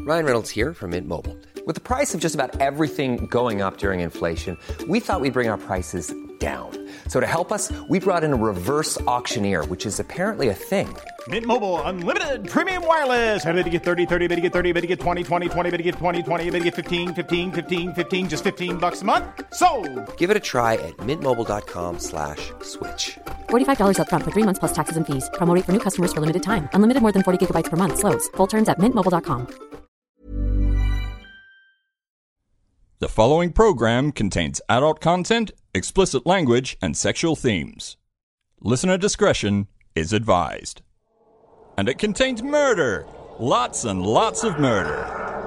Ryan Reynolds here from Mint Mobile. With the price of just about everything going up during inflation, we thought we'd bring our prices down. So to help us, we brought in a reverse auctioneer, which is apparently a thing. Mint Mobile Unlimited Premium Wireless. How to get 30, 30, bit to get 30, bit to get 20, 20, 20, bit to get 20, 20, bit to get 15, 15, 15, 15, just $15 a month? Sold! Give it a try at mintmobile.com/switch. $45 up front for 3 months plus taxes and fees. Promo rate for new customers for limited time. Unlimited more than 40 gigabytes per month. Slows full terms at mintmobile.com. The following program contains adult content, explicit language, and sexual themes. Listener discretion is advised. And it contains murder. Lots and lots of murder.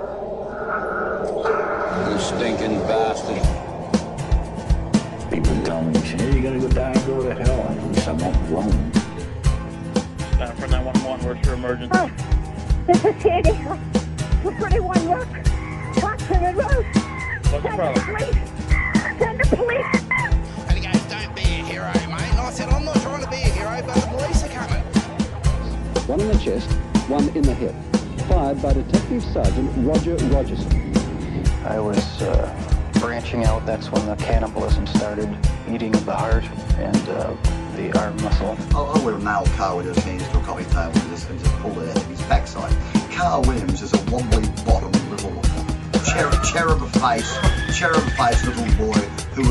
You stinking bastard. People tell me, hey, you gotta go die and go to hell. At least I won't alone. For 911, where's your emergency? Oh, this is Sandy. For 31 Rook. Talk to the road. What's the problem? Send the police. And he goes, don't be a hero, mate. And I said, I'm not trying to be a hero, but the police are coming. One in the chest, one in the hip. Fired by Detective Sergeant Roger Rogerson. I was branching out. That's when the cannibalism started, eating of the heart and the arm muscle. I would have nailed Carl with his hands to a coffee table and just pulled it out of his backside. Carl Williams is a wobbly bottom little cherub face little boy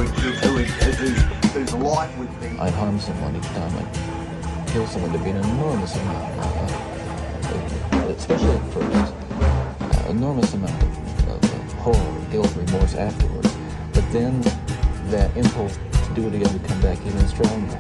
whose life would be. I'd harm someone each time I'd kill someone to be an enormous amount, especially at first, enormous amount of horror, guilt, remorse afterwards. But then that impulse to do it again would come back even stronger.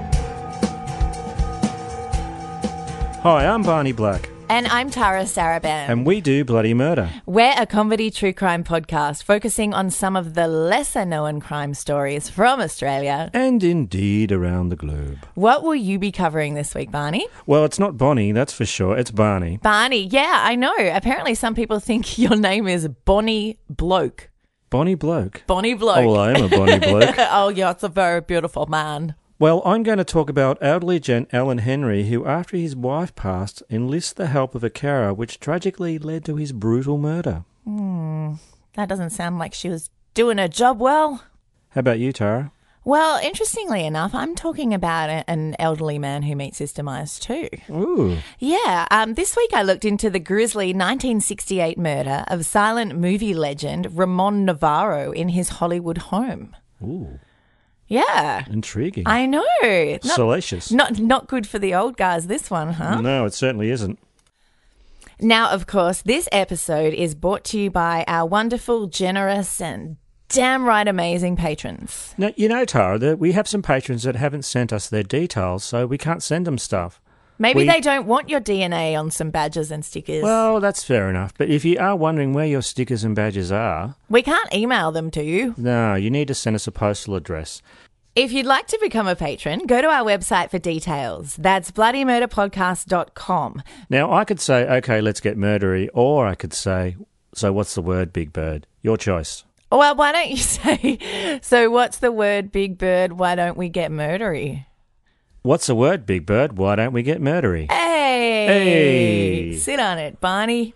Hi, I'm Barney Black. And I'm Tara Saraban. And we do Bloody Murder. We're a comedy true crime podcast focusing on some of the lesser-known crime stories from Australia. And indeed around the globe. What will you be covering this week, Barney? Well, it's not Bonnie, that's for sure. It's Barney. Barney, yeah, I know. Apparently some people think your name is Bonnie Bloke. Bonnie Bloke? Bonnie Bloke. Oh, well, I am a Bonnie Bloke. Oh, yeah, it's a very beautiful man. Well, I'm going to talk about elderly gent Alan Henry, who, after his wife passed, enlists the help of a carer, which tragically led to his brutal murder. That doesn't sound like she was doing her job well. How about you, Tara? Well, interestingly enough, I'm talking about an elderly man who meets his demise too. Ooh. Yeah, this week I looked into the grisly 1968 murder of silent movie legend Ramon Navarro in his Hollywood home. Ooh. Yeah. Intriguing. I know. Salacious. Not good for the old guys, this one, huh? No, it certainly isn't. Now, of course, this episode is brought to you by our wonderful, generous and damn right amazing patrons. Now, you know, Tara, that we have some patrons that haven't sent us their details, so we can't send them stuff. Maybe they don't want your DNA on some badges and stickers. Well, that's fair enough. But if you are wondering where your stickers and badges are... we can't email them to you. No, you need to send us a postal address. If you'd like to become a patron, go to our website for details. That's bloodymurderpodcast.com. Now, I could say, okay, let's get murdery, or I could say, so what's the word, Big Bird? Your choice. Well, why don't you say, so what's the word, Big Bird? Why don't we get murdery? What's the word, Big Bird? Why don't we get murdery? Hey! Sit on it, Barney.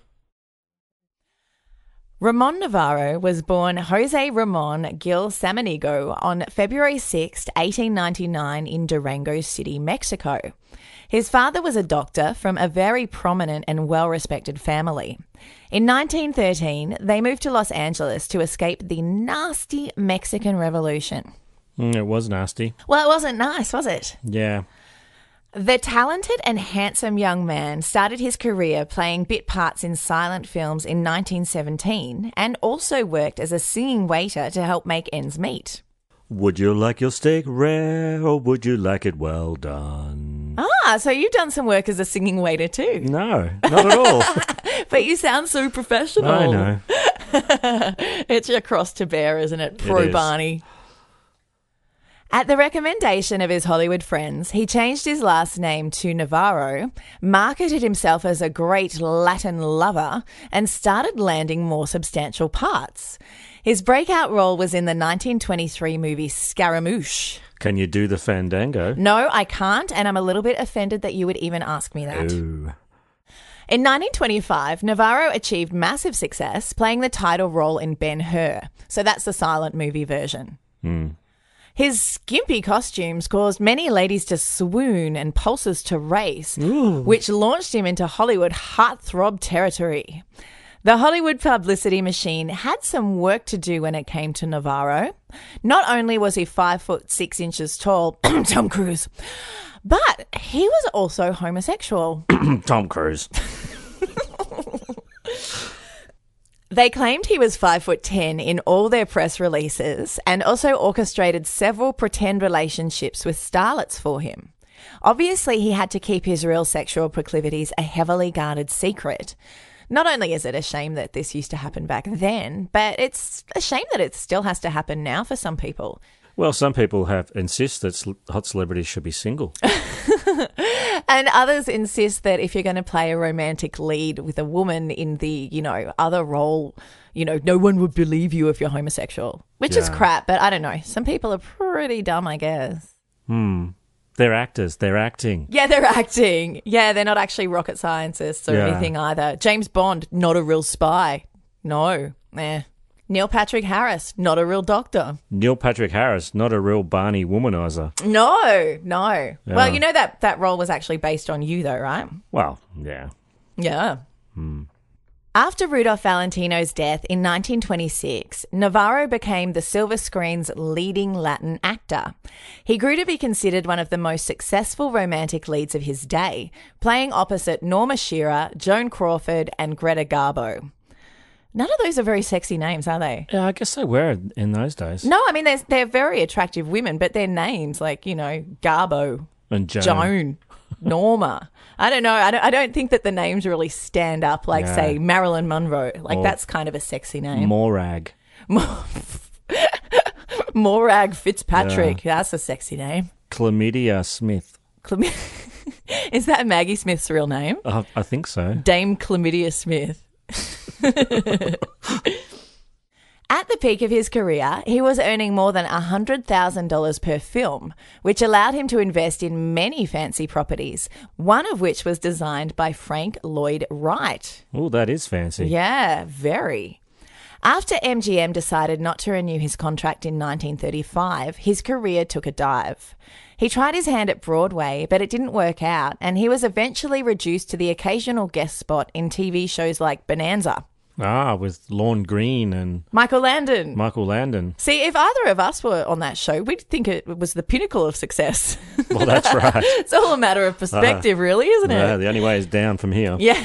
Ramon Navarro was born Jose Ramon Gil Samaniego on February 6, 1899 in Durango City, Mexico. His father was a doctor from a very prominent and well-respected family. In 1913, they moved to Los Angeles to escape the nasty Mexican Revolution. It was nasty. Well, it wasn't nice, was it? Yeah. The talented and handsome young man started his career playing bit parts in silent films in 1917 and also worked as a singing waiter to help make ends meet. Would you like your steak rare or would you like it well done? Ah, so you've done some work as a singing waiter too. No, not at all. But you sound so professional. I know. It's your cross to bear, isn't it, Pro Barney? At the recommendation of his Hollywood friends, he changed his last name to Navarro, marketed himself as a great Latin lover, and started landing more substantial parts. His breakout role was in the 1923 movie Scaramouche. Can you do the fandango? No, I can't, and I'm a little bit offended that you would even ask me that. Ooh. In 1925, Navarro achieved massive success playing the title role in Ben-Hur. So that's the silent movie version. His skimpy costumes caused many ladies to swoon and pulses to race, which launched him into Hollywood heartthrob territory. The Hollywood publicity machine had some work to do when it came to Navarro. Not only was he 5'6" tall, Tom Cruise, but he was also homosexual. Tom Cruise. They claimed he was 5'10" in all their press releases and also orchestrated several pretend relationships with starlets for him. Obviously, he had to keep his real sexual proclivities a heavily guarded secret. Not only is it a shame that this used to happen back then, but it's a shame that it still has to happen now for some people. Well, some people insist that hot celebrities should be single. And others insist that if you're going to play a romantic lead with a woman in the, other role, no one would believe you if you're homosexual, which is crap. But I don't know. Some people are pretty dumb, I guess. They're actors. They're acting. Yeah, they're acting. Yeah, they're not actually rocket scientists or anything either. James Bond, not a real spy. No. Neil Patrick Harris, not a real doctor. Neil Patrick Harris, not a real Barney womanizer. No. Yeah. Well, that role was actually based on you though, right? Well, yeah. Yeah. After Rudolph Valentino's death in 1926, Navarro became the silver screen's leading Latin actor. He grew to be considered one of the most successful romantic leads of his day, playing opposite Norma Shearer, Joan Crawford and Greta Garbo. None of those are very sexy names, are they? Yeah, I guess they were in those days. No, I mean, they're very attractive women, but their names, like, Garbo, and Joan, Norma. I don't know. I don't think that the names really stand up like, say, Marilyn Monroe. Like, that's kind of a sexy name. Morag. Morag Fitzpatrick. Yeah. That's a sexy name. Chlamydia Smith. Is that Maggie Smith's real name? I think so. Dame Chlamydia Smith. At the peak of his career, he was earning more than $100,000 per film, which allowed him to invest in many fancy properties, one of which was designed by Frank Lloyd Wright. Oh, that is fancy. Yeah, very. After MGM decided not to renew his contract in 1935, his career took a dive. He tried his hand at Broadway, but it didn't work out, and he was eventually reduced to the occasional guest spot in TV shows like Bonanza. With Lorne Greene and... Michael Landon. See, if either of us were on that show, we'd think it was the pinnacle of success. Well, that's right. It's all a matter of perspective, really, isn't it? Yeah, the only way is down from here. Yeah.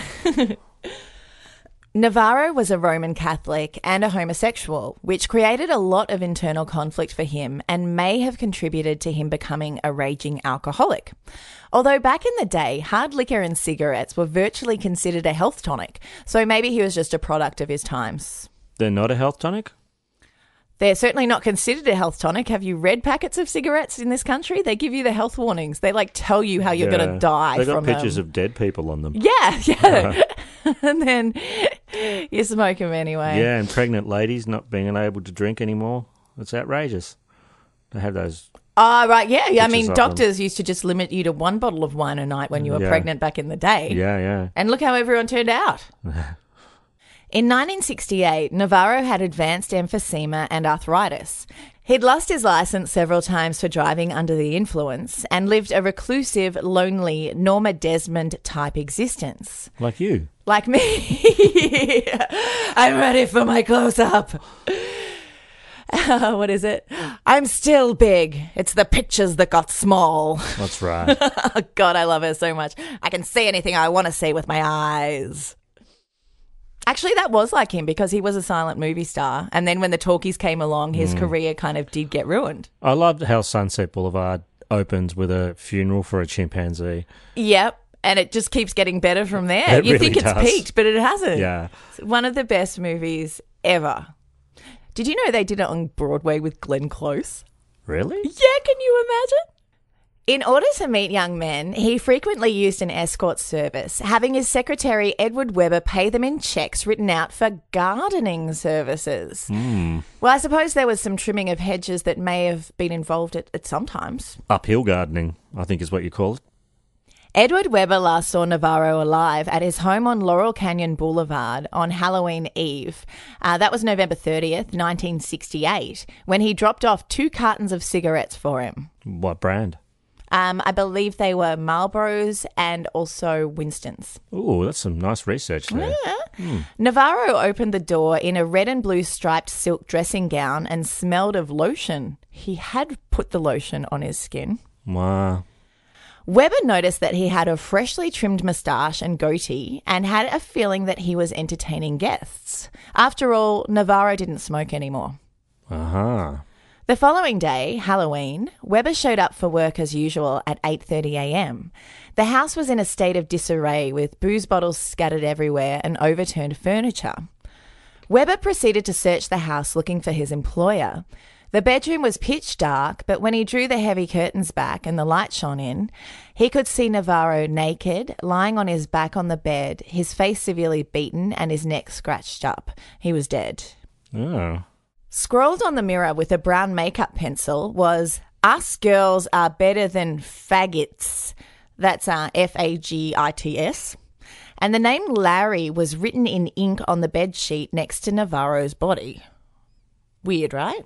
Navarro was a Roman Catholic and a homosexual, which created a lot of internal conflict for him and may have contributed to him becoming a raging alcoholic. Although back in the day, hard liquor and cigarettes were virtually considered a health tonic, so maybe he was just a product of his times. They're not a health tonic? They're certainly not considered a health tonic. Have you read packets of cigarettes in this country? They give you the health warnings. They tell you how you're going to die from them. They've got pictures of dead people on them. Yeah. And then you smoke them anyway. Yeah, and pregnant ladies not being able to drink anymore. It's outrageous. They have those... Oh, right, yeah. I mean, doctors used to just limit you to one bottle of wine a night when you were pregnant back in the day. Yeah. And look how everyone turned out. In 1968, Navarro had advanced emphysema and arthritis. He'd lost his license several times for driving under the influence and lived a reclusive, lonely, Norma Desmond-type existence. Like you. Like me. I'm ready for my close-up. What is it? I'm still big. It's the pictures that got small. That's right. God, I love her so much. I can see anything I want to see with my eyes. Actually, that was like him because he was a silent movie star. And then when the talkies came along, his career kind of did get ruined. I loved how Sunset Boulevard opens with a funeral for a chimpanzee. Yep. And it just keeps getting better from there. You think it's peaked, but it hasn't. Yeah. It's one of the best movies ever. Did you know they did it on Broadway with Glenn Close? Really? Yeah, can you imagine? In order to meet young men, he frequently used an escort service, having his secretary Edward Webber pay them in checks written out for gardening services. Well, I suppose there was some trimming of hedges that may have been involved at some times. Uphill gardening, I think is what you call it. Edward Weber last saw Navarro alive at his home on Laurel Canyon Boulevard on Halloween Eve. That was November 30th, 1968, when he dropped off 2 cartons of cigarettes for him. What brand? I believe they were Marlboros and also Winston's. Ooh, that's some nice research there. Yeah. Navarro opened the door in a red and blue striped silk dressing gown and smelled of lotion. He had put the lotion on his skin. Wow. Weber noticed that he had a freshly trimmed moustache and goatee and had a feeling that he was entertaining guests. After all, Navarro didn't smoke anymore. Uh-huh. The following day, Halloween, Weber showed up for work as usual at 8:30 a.m. The house was in a state of disarray with booze bottles scattered everywhere and overturned furniture. Weber proceeded to search the house looking for his employer. The bedroom was pitch dark, but when he drew the heavy curtains back and the light shone in, he could see Navarro naked, lying on his back on the bed, his face severely beaten and his neck scratched up. He was dead. Oh. Scrawled on the mirror with a brown makeup pencil was, "Us girls are better than faggots." That's F-A-G-I-T-S. And the name Larry was written in ink on the bedsheet next to Navarro's body. Weird, right?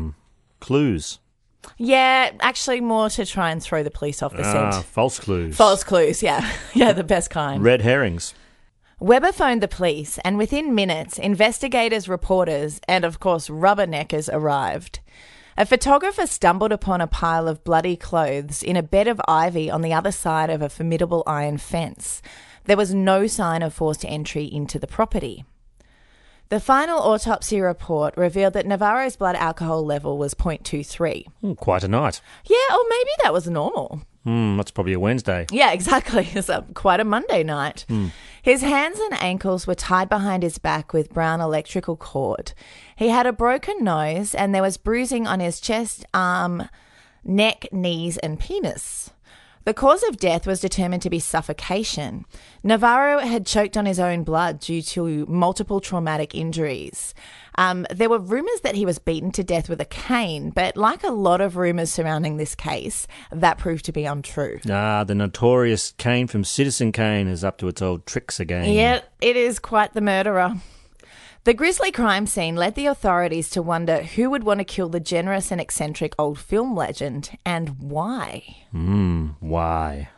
Clues. Yeah, actually more to try and throw the police off the scent. False clues. False clues, yeah. Yeah, the best kind. Red herrings. Weber phoned the police, and within minutes, investigators, reporters, and of course rubberneckers arrived. A photographer stumbled upon a pile of bloody clothes in a bed of ivy on the other side of a formidable iron fence. There was no sign of forced entry into the property. The final autopsy report revealed that Navarro's blood alcohol level was 0.23. Quite a night. Yeah, or maybe that was normal. That's probably a Wednesday. Yeah, exactly. It's quite a Monday night. His hands and ankles were tied behind his back with brown electrical cord. He had a broken nose and there was bruising on his chest, arm, neck, knees and penis. The cause of death was determined to be suffocation. Navarro had choked on his own blood due to multiple traumatic injuries. There were rumours that he was beaten to death with a cane, but like a lot of rumours surrounding this case, that proved to be untrue. The notorious Kane from Citizen Kane is up to its old tricks again. Yeah, it is quite the murderer. The grisly crime scene led the authorities to wonder who would want to kill the generous and eccentric old film legend, and why. Why?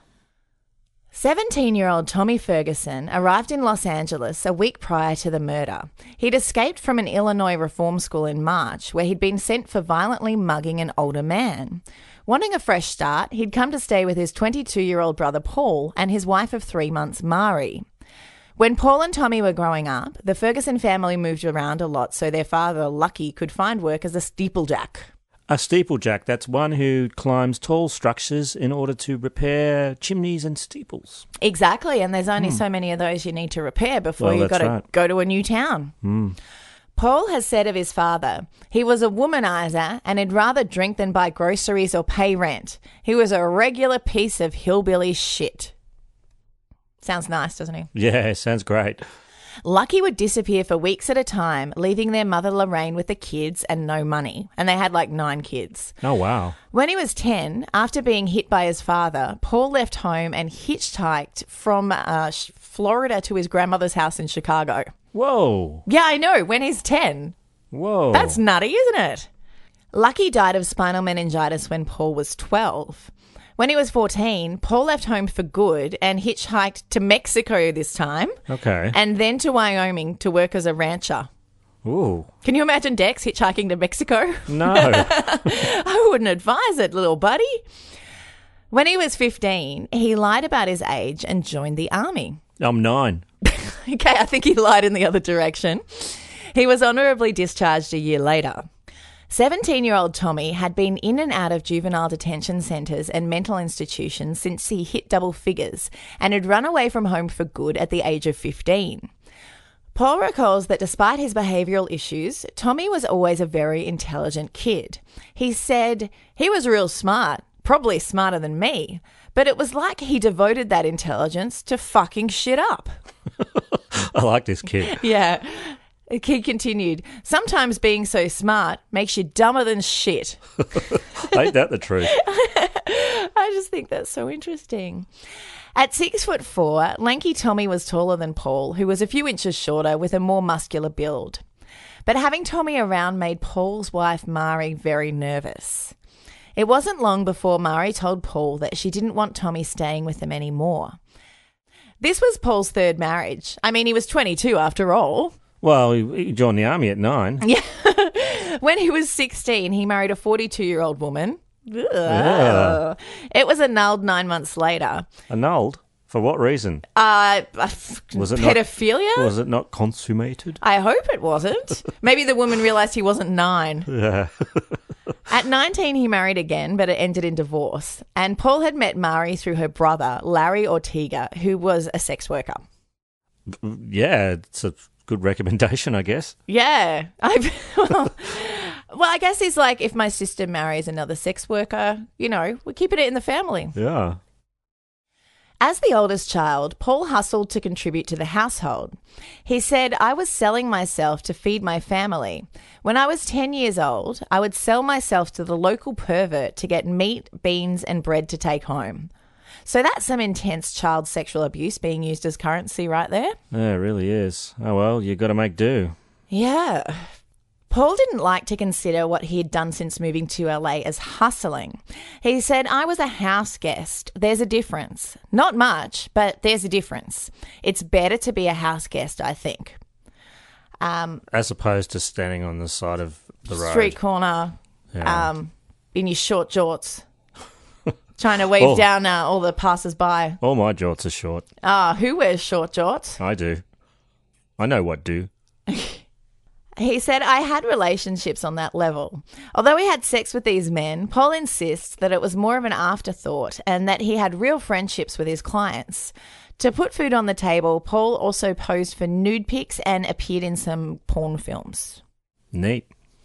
17-year-old Tommy Ferguson arrived in Los Angeles a week prior to the murder. He'd escaped from an Illinois reform school in March, where he'd been sent for violently mugging an older man. Wanting a fresh start, he'd come to stay with his 22-year-old brother Paul and his wife of 3 months, Mari. When Paul and Tommy were growing up, the Ferguson family moved around a lot so their father, Lucky, could find work as a steeplejack. A steeplejack, that's one who climbs tall structures in order to repair chimneys and steeples. Exactly, and there's only so many of those you need to repair before you've got to go to a new town. Paul has said of his father, he was a womanizer and he'd rather drink than buy groceries or pay rent. He was a regular piece of hillbilly shit. Sounds nice, doesn't he? Yeah, sounds great. Lucky would disappear for weeks at a time, leaving their mother Lorraine with the kids and no money. And they had like 9 kids. Oh, wow. When he was 10, after being hit by his father, Paul left home and hitchhiked from Florida to his grandmother's house in Chicago. Whoa. Yeah, I know. When he's 10. Whoa. That's nutty, isn't it? Lucky died of spinal meningitis when Paul was 12. When he was 14, Paul left home for good and hitchhiked to Mexico this time. Okay. And then to Wyoming to work as a rancher. Ooh. Can you imagine Dex hitchhiking to Mexico? No. I wouldn't advise it, little buddy. When he was 15, he lied about his age and joined the army. I'm 9. Okay, I think he lied in the other direction. He was honourably discharged a year later. 17-year-old Tommy had been in and out of juvenile detention centres and mental institutions since he hit double figures and had run away from home for good at the age of 15. Paul recalls that despite his behavioural issues, Tommy was always a very intelligent kid. He said he was real smart, probably smarter than me, but it was like he devoted that intelligence to fucking shit up. I like this kid. Yeah. He continued, sometimes being so smart makes you dumber than shit. Ain't that the truth? I just think that's so interesting. At 6'4", lanky Tommy was taller than Paul, who was a few inches shorter with a more muscular build. But having Tommy around made Paul's wife, Mari, very nervous. It wasn't long before Mari told Paul that she didn't want Tommy staying with them anymore. This was Paul's third marriage. I mean, he was 22 after all. Well, he joined the army at 9. Yeah. When he was 16, he married a 42-year-old woman. Yeah. It was annulled 9 months later. Annulled? For what reason? Was it pedophilia? Was it not consummated? I hope it wasn't. Maybe the woman realised he wasn't 9. Yeah. At 19, he married again, but it ended in divorce. And Paul had met Mari through her brother, Larry Ortega, who was a sex worker. Yeah, it's a good recommendation, I guess. Yeah. Well, I guess he's like, if my sister marries another sex worker, we're keeping it in the family. Yeah. As the oldest child, Paul hustled to contribute to the household. He said, I was selling myself to feed my family. When I was 10 years old, I would sell myself to the local pervert to get meat, beans, and bread to take home. So that's some intense child sexual abuse being used as currency right there. Yeah, it really is. Oh, well, you got to make do. Yeah. Paul didn't like to consider what he had done since moving to LA as hustling. He said, I was a house guest. There's a difference. Not much, but there's a difference. It's better to be a house guest, I think. As opposed to standing on the side of the road. Street corner, in your short jorts, trying to wave down all the passers-by. All my jorts are short. Who wears short jorts? I do. I know what do. He said, I had relationships on that level. Although he had sex with these men, Paul insists that it was more of an afterthought and that he had real friendships with his clients. To put food on the table, Paul also posed for nude pics and appeared in some porn films. Neat.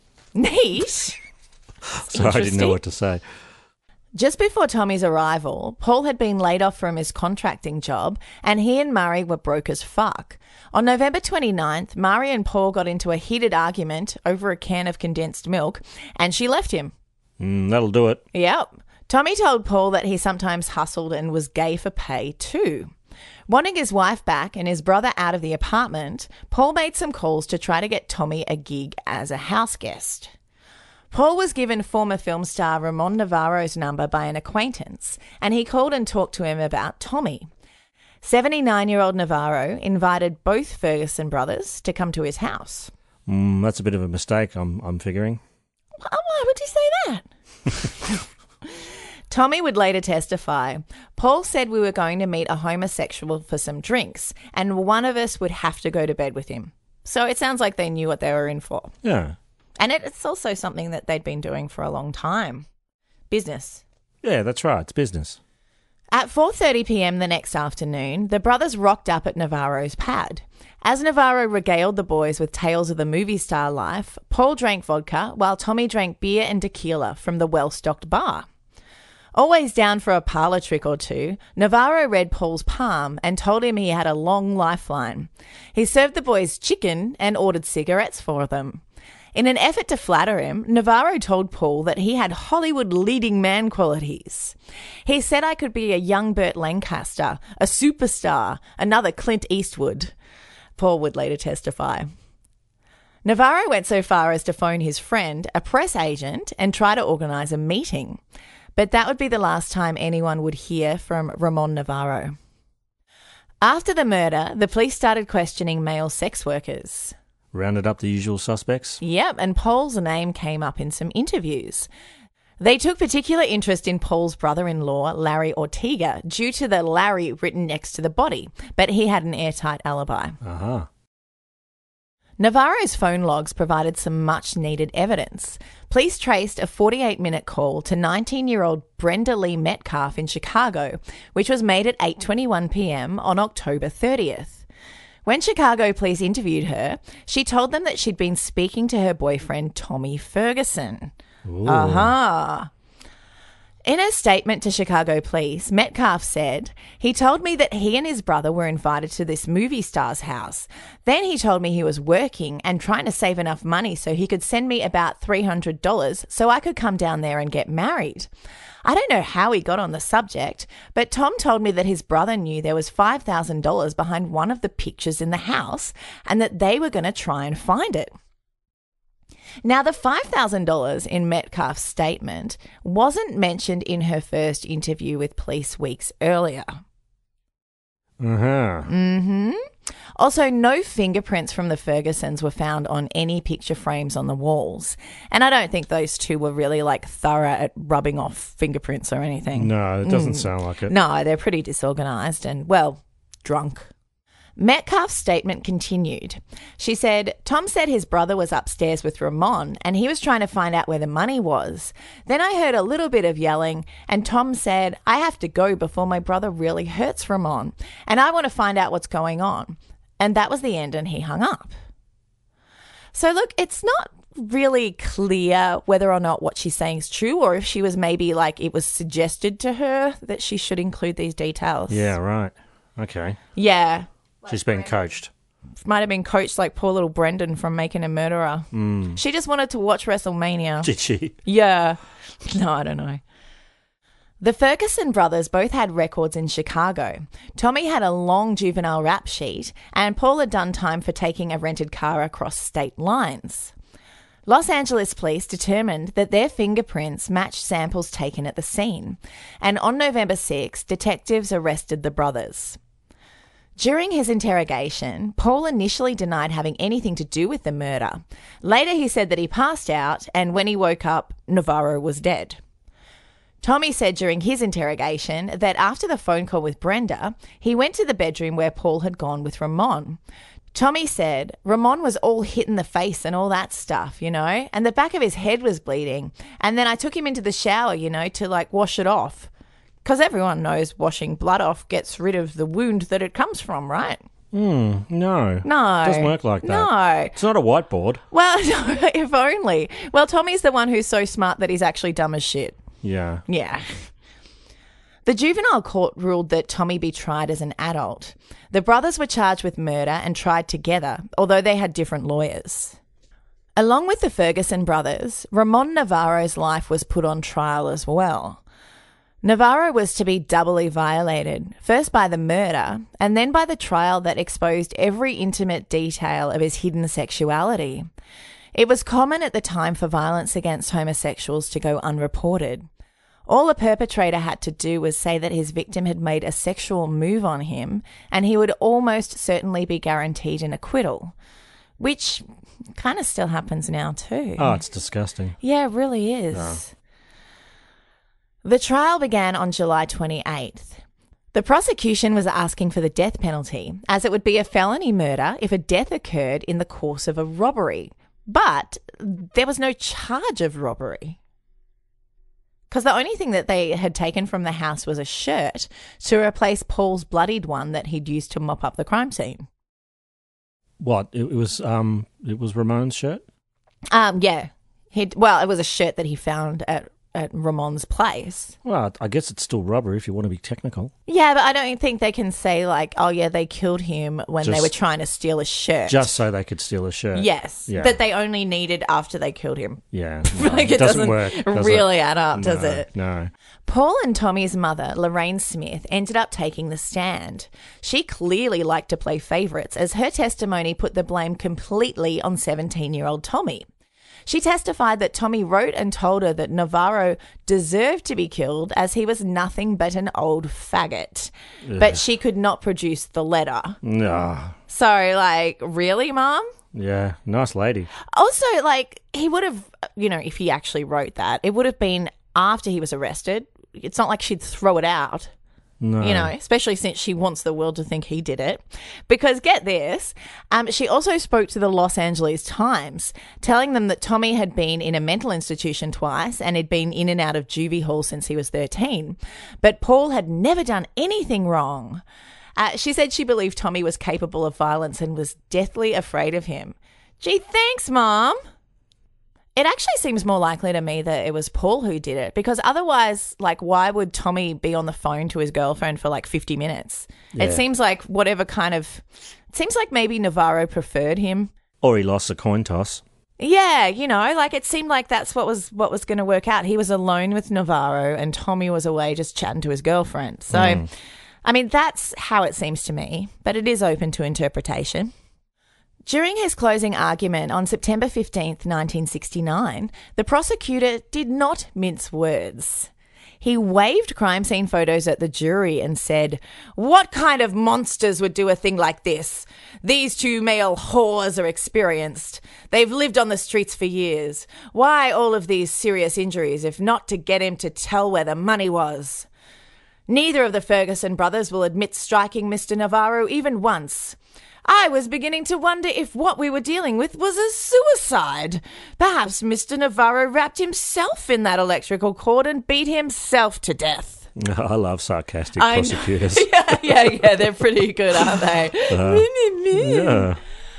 Neat? Sorry, I didn't know what to say. Just before Tommy's arrival, Paul had been laid off from his contracting job and he and Mari were broke as fuck. On November 29th, Mari and Paul got into a heated argument over a can of condensed milk and she left him. That'll do it. Yep. Tommy told Paul that he sometimes hustled and was gay for pay too. Wanting his wife back and his brother out of the apartment, Paul made some calls to try to get Tommy a gig as a house guest. Paul was given former film star Ramon Navarro's number by an acquaintance, and he called and talked to him about Tommy. 79-year-old Navarro invited both Ferguson brothers to come to his house. That's a bit of a mistake, I'm figuring. Why would you say that? Tommy would later testify. Paul said we were going to meet a homosexual for some drinks, and one of us would have to go to bed with him. So it sounds like they knew what they were in for. Yeah. And it's also something that they'd been doing for a long time. Business. Yeah, that's right. It's business. At 4:30 p.m. the next afternoon, the brothers rocked up at Navarro's pad. As Navarro regaled the boys with tales of the movie star life, Paul drank vodka while Tommy drank beer and tequila from the well-stocked bar. Always down for a parlour trick or two, Navarro read Paul's palm and told him he had a long lifeline. He served the boys chicken and ordered cigarettes for them. In an effort to flatter him, Navarro told Paul that he had Hollywood leading man qualities. He said I could be a young Burt Lancaster, a superstar, another Clint Eastwood. Paul would later testify. Navarro went so far as to phone his friend, a press agent, and try to organise a meeting. But that would be the last time anyone would hear from Ramon Navarro. After the murder, the police started questioning male sex workers. Rounded up the usual suspects? Yep, and Paul's name came up in some interviews. They took particular interest in Paul's brother-in-law, Larry Ortega, due to the Larry written next to the body, but he had an airtight alibi. Uh-huh. Navarro's phone logs provided some much-needed evidence. Police traced a 48-minute call to 19-year-old Brenda Lee Metcalf in Chicago, which was made at 8:21 p.m. on October 30th. When Chicago police interviewed her, she told them that she'd been speaking to her boyfriend, Tommy Ferguson. Ooh. Aha. In a statement to Chicago police, Metcalf said, "He told me that he and his brother were invited to this movie star's house. Then he told me he was working and trying to save enough money so he could send me about $300 so I could come down there and get married. I don't know how he got on the subject, but Tom told me that his brother knew there was $5,000 behind one of the pictures in the house and that they were going to try and find it." Now, the $5,000 in Metcalf's statement wasn't mentioned in her first interview with police weeks earlier. Also, no fingerprints from the Fergusons were found on any picture frames on the walls. And I don't think those two were really like thorough at rubbing off fingerprints or anything. No, it doesn't sound like it. No, they're pretty disorganised and, well, drunk. Metcalf's statement continued. She said, "Tom said his brother was upstairs with Ramon and he was trying to find out where the money was. Then I heard a little bit of yelling and Tom said, 'I have to go before my brother really hurts Ramon and I want to find out what's going on.' And that was the end and he hung up." So look, it's not really clear whether or not what she's saying is true or if she was maybe like it was suggested to her that she should include these details. Yeah, right. Okay. Yeah. She's been coached. Might have been coached like poor little Brendan from Making a Murderer. She just wanted to watch WrestleMania. Did she? Yeah. No, I don't know. The Ferguson brothers both had records in Chicago. Tommy had a long juvenile rap sheet and Paul had done time for taking a rented car across state lines. Los Angeles police determined that their fingerprints matched samples taken at the scene. And on November 6, detectives arrested the brothers. During his interrogation, Paul initially denied having anything to do with the murder. Later, he said that he passed out, and when he woke up, Navarro was dead. Tommy said during his interrogation that after the phone call with Brenda, he went to the bedroom where Paul had gone with Ramon. Tommy said Ramon was all hit in the face and all that stuff, you know, and the back of his head was bleeding. And then I took him into the shower, you know, to like wash it off. Because everyone knows washing blood off gets rid of the wound that it comes from, right? No. No. It doesn't work like that. No. It's not a whiteboard. Well, if only. Well, Tommy's the one who's so smart that he's actually dumb as shit. Yeah. Yeah. The juvenile court ruled that Tommy be tried as an adult. The brothers were charged with murder and tried together, although they had different lawyers. Along with the Ferguson brothers, Ramon Navarro's life was put on trial as well. Navarro was to be doubly violated, first by the murder and then by the trial that exposed every intimate detail of his hidden sexuality. It was common at the time for violence against homosexuals to go unreported. All a perpetrator had to do was say that his victim had made a sexual move on him and he would almost certainly be guaranteed an acquittal, which kind of still happens now too. Oh, it's disgusting. Yeah, it really is. No. The trial began on July 28th. The prosecution was asking for the death penalty, as it would be a felony murder if a death occurred in the course of a robbery. But there was no charge of robbery. Because the only thing that they had taken from the house was a shirt to replace Paul's bloodied one that he'd used to mop up the crime scene. What? It was Ramon's shirt? Yeah. It was a shirt that he found at Ramon's place. Well, I guess it's still robbery if you want to be technical. Yeah, but I don't think they can say like, oh yeah, they killed him when they were trying to steal a shirt. Just so they could steal a shirt. Yes, yeah. That they only needed after they killed him. Yeah, no, like it doesn't work. Really add up, does it? No. Paul and Tommy's mother, Lorraine Smith, ended up taking the stand. She clearly liked to play favourites, as her testimony put the blame completely on 17-year-old Tommy. She testified that Tommy wrote and told her that Navarro deserved to be killed as he was nothing but an old faggot. Ugh. But she could not produce the letter. No. So, like, really, Mom? Yeah, nice lady. Also, like, he would have, you know, if he actually wrote that, it would have been after he was arrested. It's not like she'd throw it out. No. You know, especially since she wants the world to think he did it. Because, get this, she also spoke to the Los Angeles Times, telling them that Tommy had been in a mental institution twice and had been in and out of juvie hall since he was 13. But Paul had never done anything wrong. She said she believed Tommy was capable of violence and was deathly afraid of him. Gee, thanks, Mom. It actually seems more likely to me that it was Paul who did it, because otherwise, like, why would Tommy be on the phone to his girlfriend for like 50 minutes? Yeah. It seems like it seems like maybe Navarro preferred him. Or he lost a coin toss. Yeah, like it seemed like that's what was going to work out. He was alone with Navarro and Tommy was away just chatting to his girlfriend. So, I mean, that's how it seems to me, but it is open to interpretation. During his closing argument on September 15th, 1969, the prosecutor did not mince words. He waved crime scene photos at the jury and said, "What kind of monsters would do a thing like this? These two male whores are experienced. They've lived on the streets for years. Why all of these serious injuries if not to get him to tell where the money was? Neither of the Ferguson brothers will admit striking Mr. Navarro even once. I was beginning to wonder if what we were dealing with was a suicide. Perhaps Mr. Navarro wrapped himself in that electrical cord and beat himself to death." I love sarcastic prosecutors. Yeah, they're pretty good, aren't they? Yeah.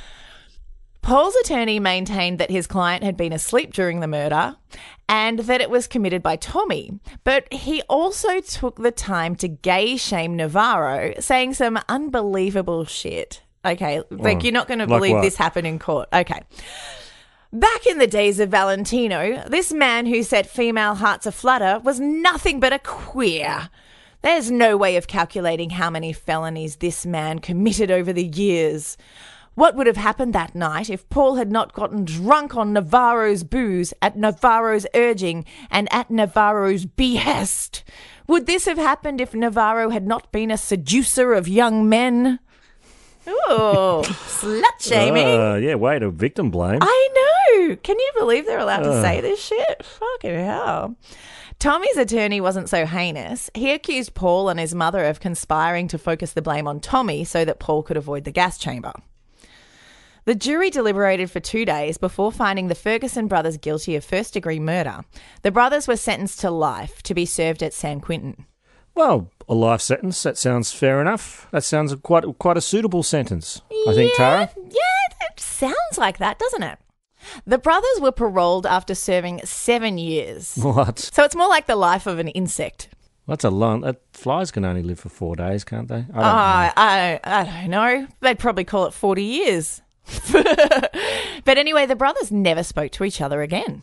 Paul's attorney maintained that his client had been asleep during the murder and that it was committed by Tommy, but he also took the time to gay shame Navarro, saying some unbelievable shit. Okay, like you're not going to believe this happened in court. Okay. Back in the days of Valentino, this man who set female hearts aflutter was nothing but a queer. There's no way of calculating how many felonies this man committed over the years. What would have happened that night if Paul had not gotten drunk on Navarro's booze, at Navarro's urging, and at Navarro's behest? Would this have happened if Navarro had not been a seducer of young men? Ooh, slut shaming. Yeah, way to victim blame. I know. Can you believe they're allowed to say this shit? Fucking hell. Tommy's attorney wasn't so heinous. He accused Paul and his mother of conspiring to focus the blame on Tommy so that Paul could avoid the gas chamber. The jury deliberated for 2 days before finding the Ferguson brothers guilty of first-degree murder. The brothers were sentenced to life to be served at San Quentin. Well, a life sentence, that sounds fair enough. That sounds quite a suitable sentence, I think, Tara. Yeah, it sounds like that, doesn't it? The brothers were paroled after serving 7 years. What? So it's more like the life of an insect. That's a long... Flies can only live for 4 days, can't they? I don't know. They'd probably call it 40 years. But anyway, the brothers never spoke to each other again.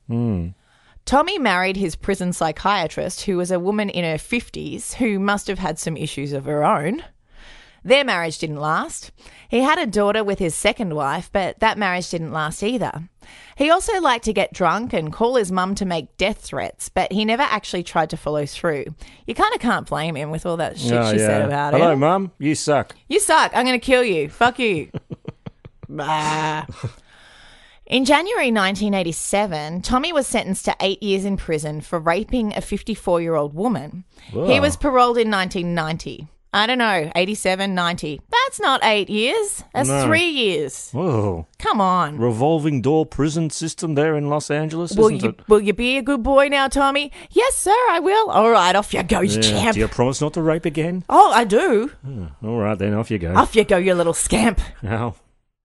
Tommy married his prison psychiatrist, who was a woman in her 50s who must have had some issues of her own. Their marriage didn't last. He had a daughter with his second wife, but that marriage didn't last either. He also liked to get drunk and call his mum to make death threats, but he never actually tried to follow through. You kind of can't blame him with all that shit she said about him. Hello, Mum. You suck. You suck. I'm going to kill you. Fuck you. Bah. In January 1987, Tommy was sentenced to 8 years in prison for raping a 54-year-old woman. Whoa. He was paroled in 1990. I don't know, 87, 90. That's not 8 years. That's 3 years. Whoa. Come on. Revolving door prison system there in Los Angeles, Will isn't it? Will you be a good boy now, Tommy? Yes, sir, I will. All right, off you go, you champ. Do you promise not to rape again? Oh, I do. All right, then, off you go. Off you go, you little scamp. Ow.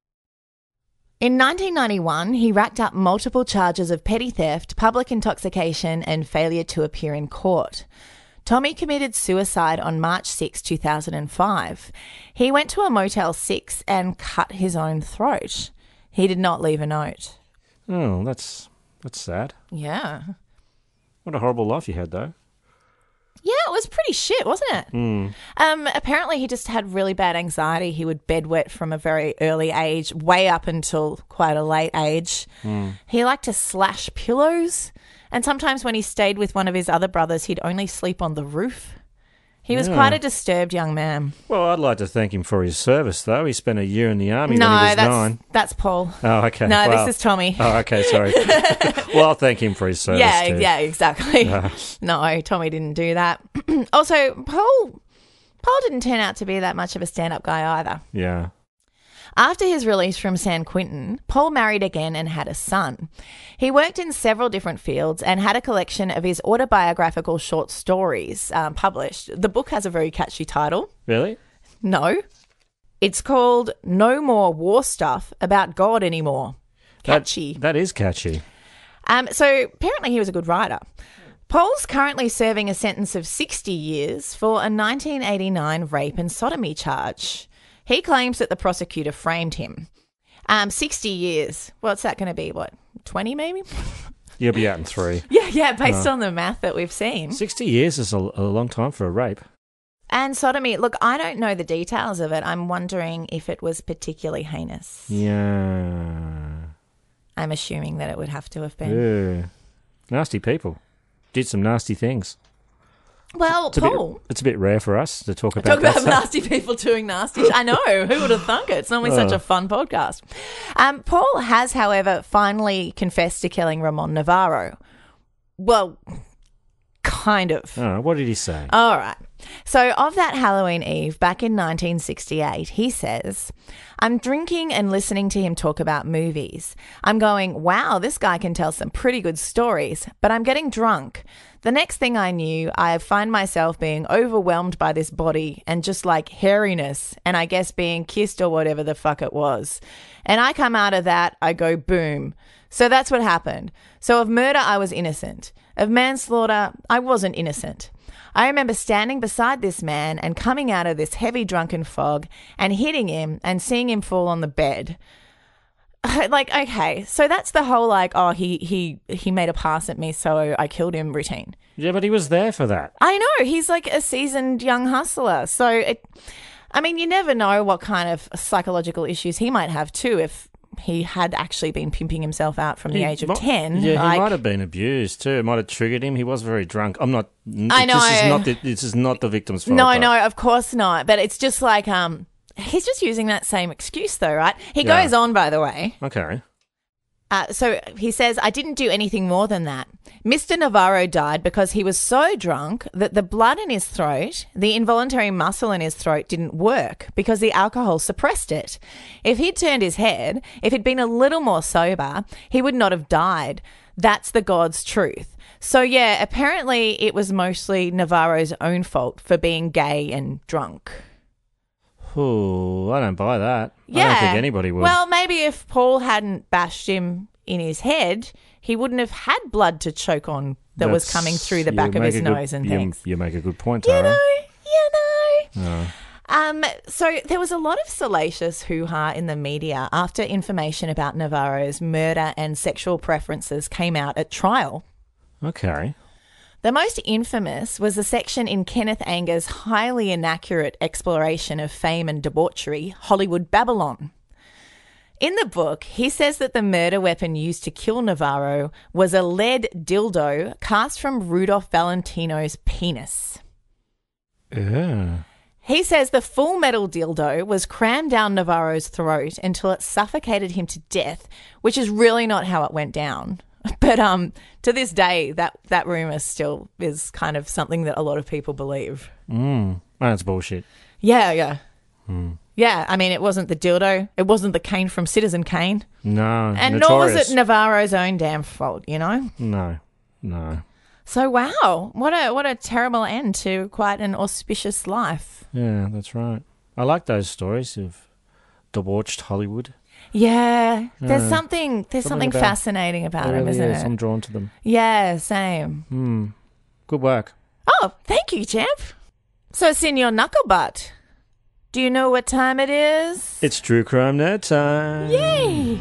In 1991, he racked up multiple charges of petty theft, public intoxication, and failure to appear in court. Tommy committed suicide on March 6, 2005. He went to a Motel 6 and cut his own throat. He did not leave a note. Oh, that's sad. Yeah. What a horrible life you had, though. Yeah, it was pretty shit, wasn't it? Apparently, he just had really bad anxiety. He would bedwet from a very early age, way up until quite a late age. He liked to slash pillows, and sometimes when he stayed with one of his other brothers, he'd only sleep on the roof. He was quite a disturbed young man. Well, I'd like to thank him for his service, though. He spent a year in the army when he was 9. That's Paul. Oh, okay. No, this is Tommy. Oh, okay, sorry. Well, I'll thank him for his service too. Yeah, exactly. No, Tommy didn't do that. Also, Paul didn't turn out to be that much of a stand-up guy either. Yeah. After his release from San Quentin, Paul married again and had a son. He worked in several different fields and had a collection of his autobiographical short stories published. The book has a very catchy title. Really? No. It's called No More War Stuff About God Anymore. Catchy. That is catchy. So apparently he was a good writer. Paul's currently serving a sentence of 60 years for a 1989 rape and sodomy charge. He claims that the prosecutor framed him. 60 years. What's that going to be? What, 20 maybe? You'll be out in 3. Yeah, based on the math that we've seen. 60 years is a long time for a rape. And sodomy, look, I don't know the details of it. I'm wondering if it was particularly heinous. Yeah. I'm assuming that it would have to have been. Yeah. Nasty people. Did some nasty things. Well, Paul. It's a bit rare for us to talk about that stuff. Nasty people doing nasty. I know. Who would have thunk it? It's normally such a fun podcast. Paul has, however, finally confessed to killing Ramon Navarro. Well, kind of. Oh, what did he say? All right. So of that Halloween Eve back in 1968, he says, I'm drinking and listening to him talk about movies. I'm going, wow, this guy can tell some pretty good stories, but I'm getting drunk. The next thing I knew, I find myself being overwhelmed by this body and just like hairiness and I guess being kissed or whatever the fuck it was. And I come out of that, I go boom. So that's what happened. So of murder, I was innocent. Of manslaughter, I wasn't innocent. I remember standing beside this man and coming out of this heavy drunken fog and hitting him and seeing him fall on the bed. Like, okay, so that's the whole like, oh, he made a pass at me, so I killed him routine. Yeah, but he was there for that. I know. He's like a seasoned young hustler. So, you never know what kind of psychological issues he might have too if he had actually been pimping himself out from the age of 10. Yeah, he might have been abused too. It might have triggered him. He was very drunk. I know. This is not the victim's fault. No, of course not. But it's just like, he's just using that same excuse though, right? He goes on, by the way. Okay. So he says, I didn't do anything more than that. Mr. Navarro died because he was so drunk that the blood in his throat, the involuntary muscle in his throat didn't work because the alcohol suppressed it. If he'd turned his head, if he'd been a little more sober, he would not have died. That's the God's truth. So yeah, apparently it was mostly Navarro's own fault for being gay and drunk. Oh, I don't buy that. Yeah. I don't think anybody would. Well, maybe if Paul hadn't bashed him in his head, he wouldn't have had blood to choke on that was coming through the back of his nose and things. You make a good point, Tara. You know. So there was a lot of salacious hoo-ha in the media after information about Navarro's murder and sexual preferences came out at trial. Okay. The most infamous was the section in Kenneth Anger's highly inaccurate exploration of fame and debauchery, Hollywood Babylon. In the book, he says that the murder weapon used to kill Navarro was a lead dildo cast from Rudolph Valentino's penis. Yeah. He says the full metal dildo was crammed down Navarro's throat until it suffocated him to death, which is really not how it went down. But to this day, that rumour still is kind of something that a lot of people believe. That's bullshit. Yeah. Yeah, I mean, it wasn't the dildo. It wasn't the cane from Citizen Kane. No, and notorious. Nor was it Navarro's own damn fault, you know? No. So, wow, what a terrible end to quite an auspicious life. Yeah, that's right. I like those stories of debauched Hollywood. Yeah, there's something fascinating about them, isn't it? I'm drawn to them. Yeah, same. Good work. Oh, thank you, champ. So, Senor Knucklebutt, do you know what time it is? It's True Crime Nerd time. Yay!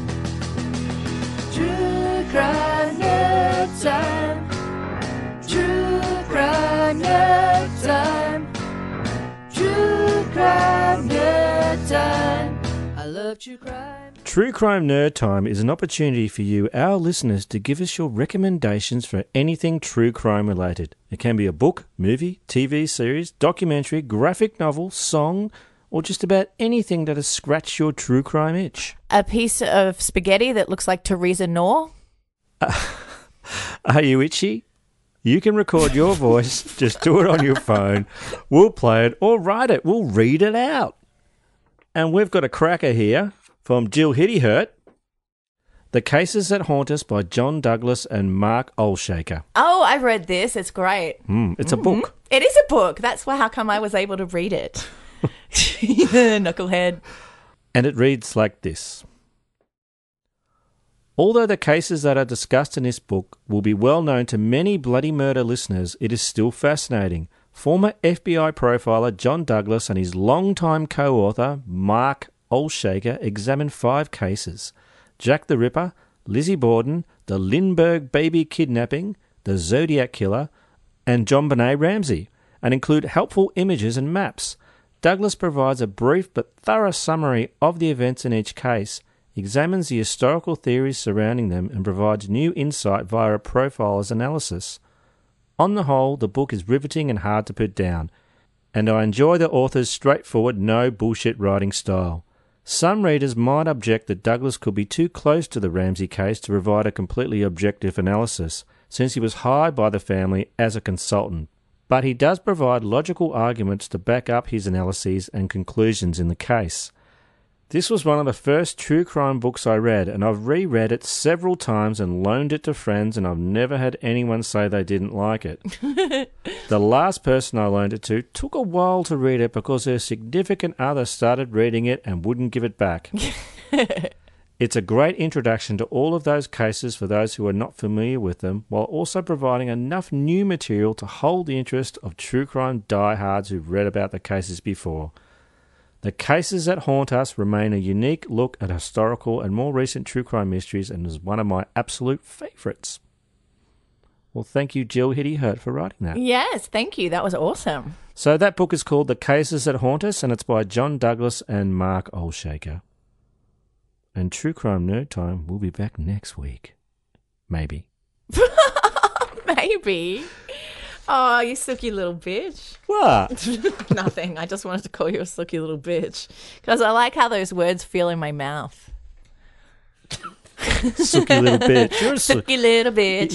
True Crime Nerd time. True Crime Nerd time. True Crime Nerd time. I love true crime. True Crime Nerd Time is an opportunity for you, our listeners, to give us your recommendations for anything true crime related. It can be a book, movie, TV series, documentary, graphic novel, song, or just about anything that has scratched your true crime itch. A piece of spaghetti that looks like Theresa Knorr. Are you itchy? You can record your voice. Just do it on your phone. We'll play it or write it. We'll read it out. And we've got a cracker here from Jill Hittihurt. The Cases That Haunt Us by John Douglas and Mark Olshaker. Oh, I've read this. It's great. It's a book. It is a book. That's how come I was able to read it. Knucklehead. And it reads like this. Although the cases that are discussed in this book will be well known to many Bloody Murder listeners, it is still fascinating. Former FBI profiler John Douglas and his longtime co-author Mark Olshaker examined 5 cases: Jack the Ripper, Lizzie Borden, the Lindbergh baby kidnapping, the Zodiac Killer, and JonBenet Ramsey, and include helpful images and maps. Douglas provides a brief but thorough summary of the events in each case, examines the historical theories surrounding them, and provides new insight via a profiler's analysis. On the whole, the book is riveting and hard to put down, and I enjoy the author's straightforward, no bullshit writing style. Some readers might object that Douglas could be too close to the Ramsey case to provide a completely objective analysis, since he was hired by the family as a consultant, but he does provide logical arguments to back up his analyses and conclusions in the case. This was one of the first true crime books I read, and I've reread it several times and loaned it to friends, and I've never had anyone say they didn't like it. The last person I loaned it to took a while to read it because her significant other started reading it and wouldn't give it back. It's a great introduction to all of those cases for those who are not familiar with them, while also providing enough new material to hold the interest of true crime diehards who've read about the cases before. The Cases That Haunt Us remain a unique look at historical and more recent true crime mysteries and is one of my absolute favourites. Well, thank you, Jill Hitty-Hurt, for writing that. Yes, thank you. That was awesome. So that book is called The Cases That Haunt Us, and it's by John Douglas and Mark Olshaker. And True Crime Nerd Time will be back next week. Maybe. Maybe. Oh, you sooky little bitch. What? Nothing. I just wanted to call you a sooky little bitch because I like how those words feel in my mouth. Sooky little bitch. You're a sooky little bitch.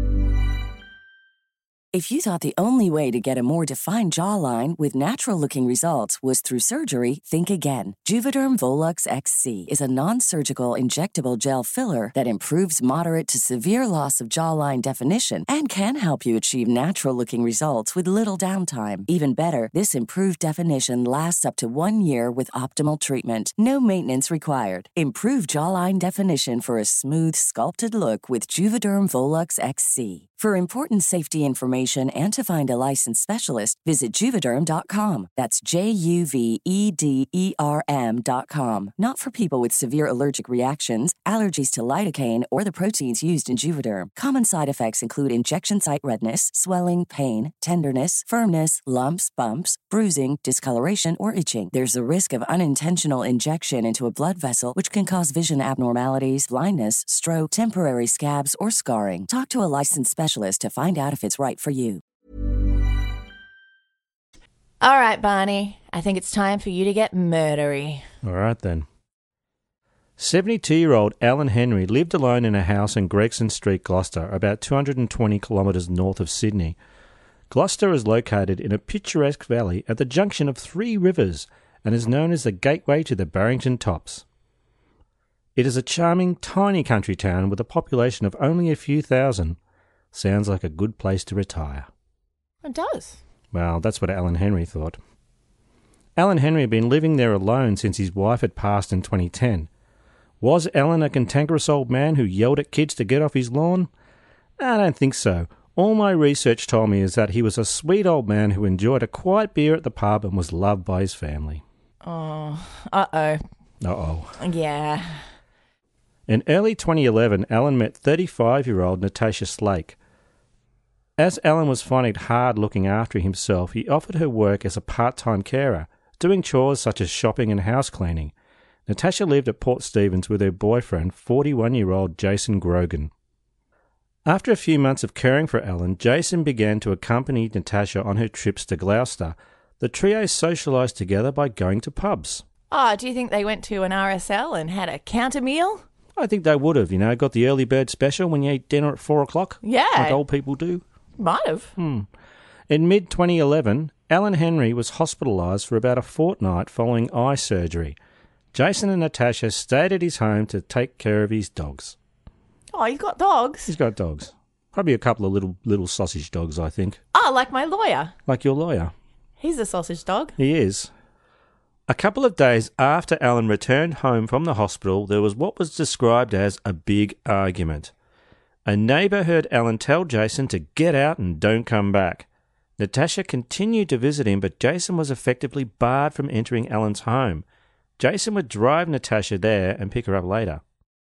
If you thought the only way to get a more defined jawline with natural-looking results was through surgery, think again. Juvederm Volux XC is a non-surgical injectable gel filler that improves moderate to severe loss of jawline definition and can help you achieve natural-looking results with little downtime. Even better, this improved definition lasts up to 1 year with optimal treatment. No maintenance required. Improve jawline definition for a smooth, sculpted look with Juvederm Volux XC. For important safety information and to find a licensed specialist, visit Juvederm.com. That's Juvederm.com. Not for people with severe allergic reactions, allergies to lidocaine, or the proteins used in Juvederm. Common side effects include injection site redness, swelling, pain, tenderness, firmness, lumps, bumps, bruising, discoloration, or itching. There's a risk of unintentional injection into a blood vessel, which can cause vision abnormalities, blindness, stroke, temporary scabs, or scarring. Talk to a licensed specialist to find out if it's right for you. All right, Barney. I think it's time for you to get murdery. All right, then. 72-year-old Alan Henry lived alone in a house in Gregson Street, Gloucester, about 220 kilometres north of Sydney. Gloucester is located in a picturesque valley at the junction of 3 rivers and is known as the gateway to the Barrington Tops. It is a charming, tiny country town with a population of only a few thousand. Sounds like a good place to retire. It does. Well, that's what Alan Henry thought. Alan Henry had been living there alone since his wife had passed in 2010. Was Alan a cantankerous old man who yelled at kids to get off his lawn? I don't think so. All my research told me is that he was a sweet old man who enjoyed a quiet beer at the pub and was loved by his family. Oh, uh-oh. Uh-oh. Yeah. In early 2011, Alan met 35-year-old Natasha Slake. As Alan was finding it hard looking after himself, he offered her work as a part-time carer, doing chores such as shopping and house cleaning. Natasha lived at Port Stephens with her boyfriend, 41-year-old Jason Grogan. After a few months of caring for Alan, Jason began to accompany Natasha on her trips to Gloucester. The trio socialised together by going to pubs. Oh, do you think they went to an RSL and had a counter meal? I think they would have, got the early bird special when you eat dinner at 4 o'clock. Yeah. Like old people do. Might have. In mid-2011, Alan Henry was hospitalised for about a fortnight following eye surgery. Jason and Natasha stayed at his home to take care of his dogs. Oh, he's got dogs? He's got dogs. Probably a couple of little sausage dogs, I think. Oh, like my lawyer. Like your lawyer. He's a sausage dog. He is. A couple of days after Alan returned home from the hospital, there was what was described as a big argument. A neighbour heard Alan tell Jason to get out and don't come back. Natasha continued to visit him, but Jason was effectively barred from entering Alan's home. Jason would drive Natasha there and pick her up later.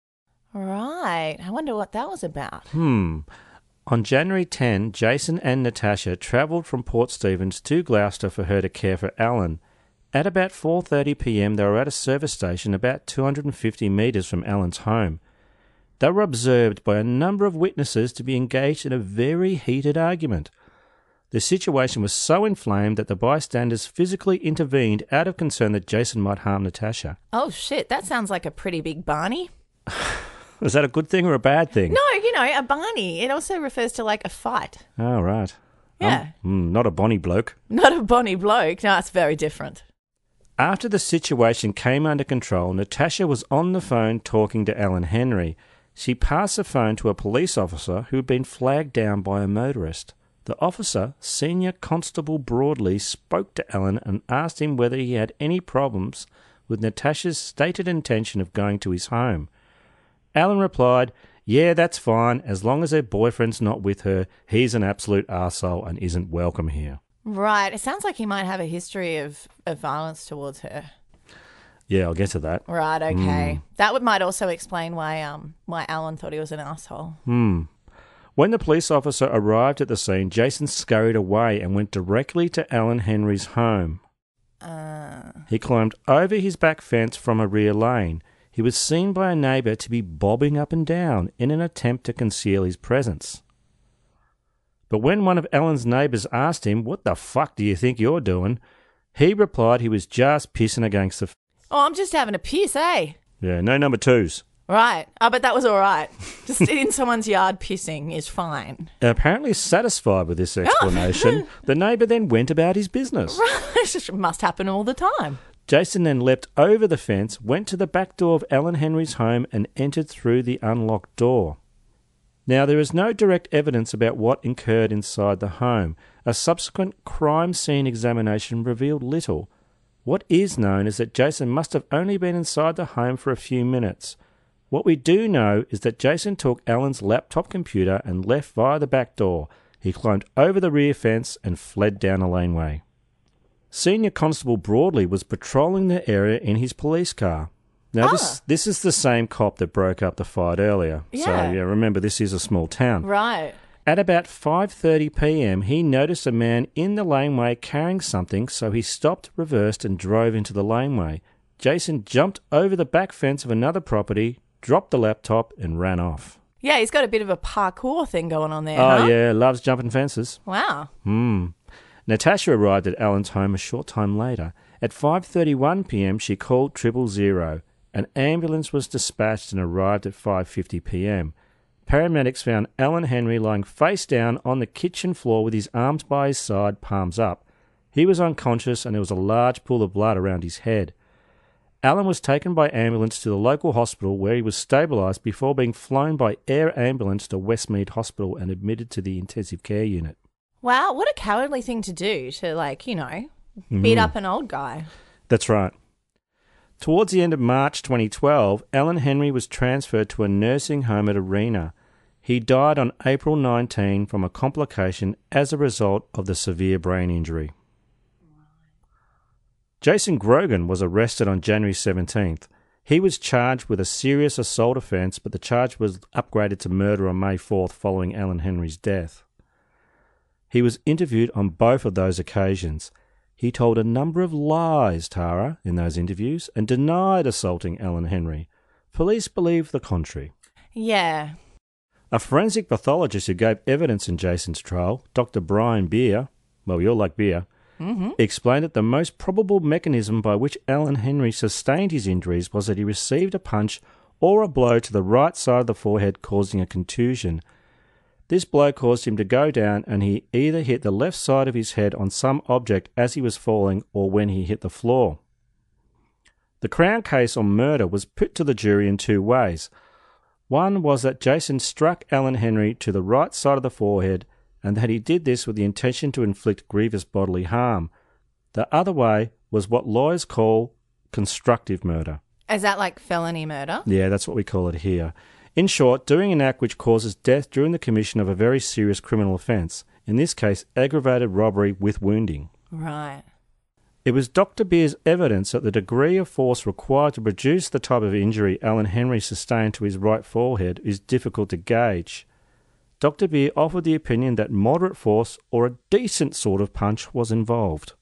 Right. I wonder what that was about. On January 10, Jason and Natasha travelled from Port Stephens to Gloucester for her to care for Alan. At about 4:30 p.m, they were at a service station about 250 metres from Alan's home. They were observed by a number of witnesses to be engaged in a very heated argument. The situation was so inflamed that the bystanders physically intervened out of concern that Jason might harm Natasha. Oh, shit. That sounds like a pretty big Barney. Is that a good thing or a bad thing? No, a Barney. It also refers to like a fight. Oh, right. Yeah. Not a bonny bloke. Not a bonny bloke. No, it's very different. After the situation came under control, Natasha was on the phone talking to Alan Henry. She passed the phone to a police officer who had been flagged down by a motorist. The officer, Senior Constable Broadley, spoke to Alan and asked him whether he had any problems with Natasha's stated intention of going to his home. Alan replied, "Yeah, that's fine, as long as her boyfriend's not with her. He's an absolute arsehole and isn't welcome here." Right. It sounds like he might have a history of violence towards her. Yeah, I'll get to that. Right, okay. That might also explain why Alan thought he was an asshole. When the police officer arrived at the scene, Jason scurried away and went directly to Alan Henry's home. He climbed over his back fence from a rear lane. He was seen by a neighbour to be bobbing up and down in an attempt to conceal his presence. But when one of Alan's neighbours asked him, "What the fuck do you think you're doing?" he replied he was just pissing against the... Oh, I'm just having a piss, eh? Yeah, no number twos. Right. Oh, but that was all right. Just in someone's yard pissing is fine. Apparently satisfied with this explanation, the neighbour then went about his business. Right. It must happen all the time. Jason then leapt over the fence, went to the back door of Alan Henry's home and entered through the unlocked door. Now, there is no direct evidence about what occurred inside the home. A subsequent crime scene examination revealed little. What is known is that Jason must have only been inside the home for a few minutes. What we do know is that Jason took Alan's laptop computer and left via the back door. He climbed over the rear fence and fled down a laneway. Senior Constable Broadley was patrolling the area in his police car. Now, this is the same cop that broke up the fight earlier. Yeah. So, remember, this is a small town. Right. At about 5:30 p.m, he noticed a man in the laneway carrying something, so he stopped, reversed, and drove into the laneway. Jason jumped over the back fence of another property, dropped the laptop, and ran off. Yeah, he's got a bit of a parkour thing going on there, Oh, huh? yeah, loves jumping fences. Wow. Natasha arrived at Alan's home a short time later. At 5:31 p.m, she called 000. An ambulance was dispatched and arrived at 5:50 p.m. Paramedics found Alan Henry lying face down on the kitchen floor with his arms by his side, palms up. He was unconscious and there was a large pool of blood around his head. Alan was taken by ambulance to the local hospital where he was stabilised before being flown by air ambulance to Westmead Hospital and admitted to the intensive care unit. Wow, what a cowardly thing to do to, beat up an old guy. That's right. Towards the end of March 2012, Alan Henry was transferred to a nursing home at Arena. He died on April 19 from a complication as a result of the severe brain injury. Jason Grogan was arrested on January 17th. He was charged with a serious assault offence, but the charge was upgraded to murder on May 4th following Alan Henry's death. He was interviewed on both of those occasions. He told a number of lies, Tara, in those interviews and denied assaulting Alan Henry. Police believe the contrary. Yeah. A forensic pathologist who gave evidence in Jason's trial, Dr. Brian Beer, well, you'll like beer, explained that the most probable mechanism by which Alan Henry sustained his injuries was that he received a punch or a blow to the right side of the forehead, causing a contusion. This blow caused him to go down and he either hit the left side of his head on some object as he was falling or when he hit the floor. The Crown case on murder was put to the jury in two ways. One was that Jason struck Alan Henry to the right side of the forehead and that he did this with the intention to inflict grievous bodily harm. The other way was what lawyers call constructive murder. Is that like felony murder? Yeah, that's what we call it here. In short, doing an act which causes death during the commission of a very serious criminal offence, in this case, aggravated robbery with wounding. Right. It was Dr. Beer's evidence that the degree of force required to produce the type of injury Alan Henry sustained to his right forehead is difficult to gauge. Dr. Beer offered the opinion that moderate force or a decent sort of punch was involved.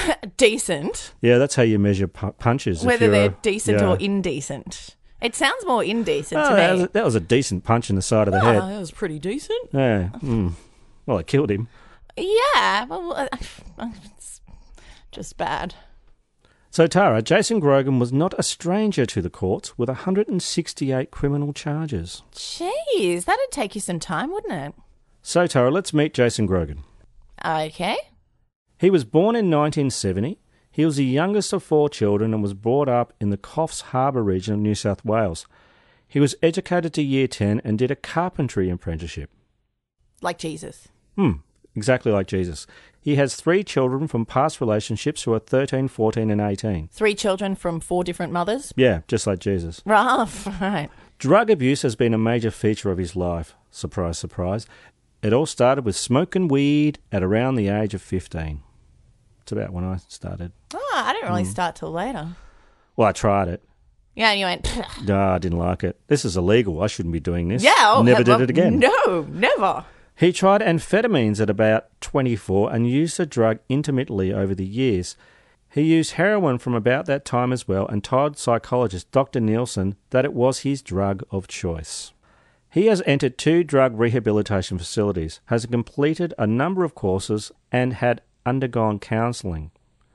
Decent? Yeah, that's how you measure punches. Whether they're decent or indecent. It sounds more indecent to me. That was a decent punch in the side of the head. That was pretty decent. Yeah. Well, it killed him. Yeah. Well, it's just bad. So, Tara, Jason Grogan was not a stranger to the courts with 168 criminal charges. Jeez, that'd take you some time, wouldn't it? So, Tara, let's meet Jason Grogan. Okay. He was born in 1970. He was the youngest of 4 children and was brought up in the Coffs Harbour region of New South Wales. He was educated to Year 10 and did a carpentry apprenticeship. Like Jesus. Exactly like Jesus. He has 3 children from past relationships who are 13, 14 and 18. 3 children from 4 different mothers? Yeah, just like Jesus. Right. Drug abuse has been a major feature of his life. Surprise, surprise. It all started with smoking weed at around the age of 15. It's about when I started. Oh, I didn't really start till later. Well, I tried it. Yeah, and you went... No, I didn't like it. This is illegal. I shouldn't be doing this. Yeah. Never did it again. No, never. He tried amphetamines at about 24 and used the drug intermittently over the years. He used heroin from about that time as well and told psychologist Dr. Nielsen that it was his drug of choice. He has entered 2 drug rehabilitation facilities, has completed a number of courses and had undergone counselling.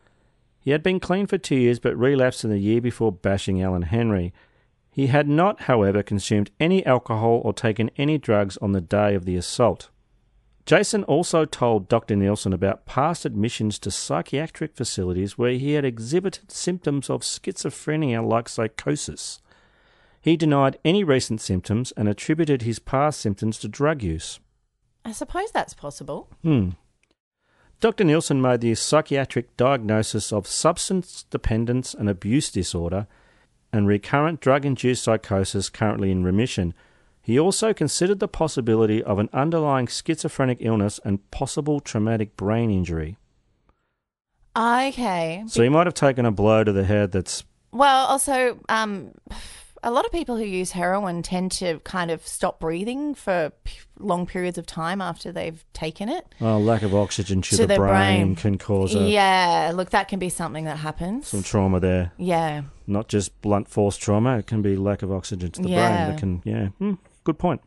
He had been clean for 2 years but relapsed in the year before bashing Alan Henry. He had not, however, consumed any alcohol or taken any drugs on the day of the assault. Jason also told Dr. Nielsen about past admissions to psychiatric facilities where he had exhibited symptoms of schizophrenia like psychosis. He denied any recent symptoms and attributed his past symptoms to drug use. I suppose that's possible. Dr. Nielsen made the psychiatric diagnosis of substance dependence and abuse disorder and recurrent drug-induced psychosis currently in remission. He also considered the possibility of an underlying schizophrenic illness and possible traumatic brain injury. Okay. So he might have taken a blow to the head that's... Well, also, a lot of people who use heroin tend to kind of stop breathing for long periods of time after they've taken it. Oh, lack of oxygen to the brain can cause Yeah, look, that can be something that happens. some trauma there. Yeah. Not just blunt force trauma, it can be lack of oxygen to the brain. That can, good point.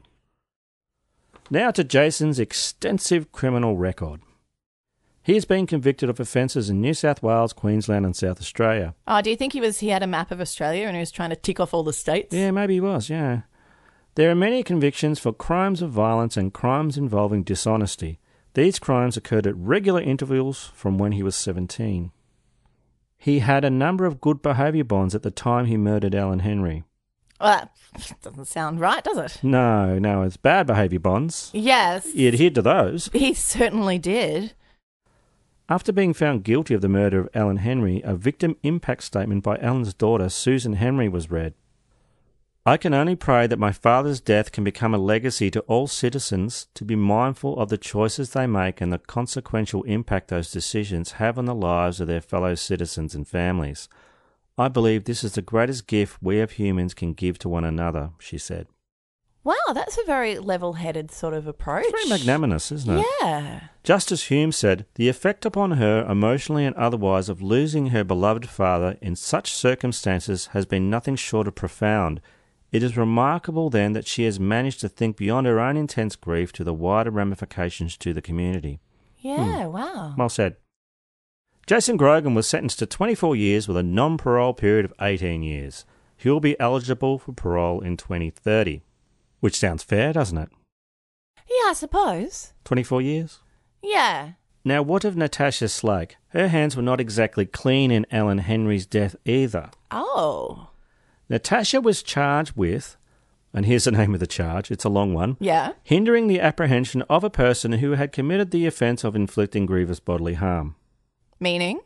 Now to Jason's extensive criminal record. He has been convicted of offences in New South Wales, Queensland and South Australia. Oh, do you think he had a map of Australia and he was trying to tick off all the states? Yeah, maybe he was, yeah. There are many convictions for crimes of violence and crimes involving dishonesty. These crimes occurred at regular intervals from when he was 17. He had a number of good behaviour bonds at the time he murdered Alan Henry. Well, that doesn't sound right, does it? No, it's bad behaviour bonds. Yes. He adhered to those. He certainly did. After being found guilty of the murder of Alan Henry, a victim impact statement by Alan's daughter, Susan Henry, was read. I can only pray that my father's death can become a legacy to all citizens to be mindful of the choices they make and the consequential impact those decisions have on the lives of their fellow citizens and families. I believe this is the greatest gift we as humans can give to one another, she said. Wow, that's a very level-headed sort of approach. It's very magnanimous, isn't it? Yeah. Justice Hume said, the effect upon her, emotionally and otherwise, of losing her beloved father in such circumstances has been nothing short of profound. It is remarkable, then, that she has managed to think beyond her own intense grief to the wider ramifications to the community. Yeah, wow. Well said. Jason Grogan was sentenced to 24 years with a non-parole period of 18 years. He will be eligible for parole in 2030. Which sounds fair, doesn't it? Yeah, I suppose. 24 years? Yeah. Now, what of Natasha Slake? Her hands were not exactly clean in Alan Henry's death either. Oh. Natasha was charged with, and here's the name of the charge, it's a long one. Yeah. Hindering the apprehension of a person who had committed the offence of inflicting grievous bodily harm. Meaning?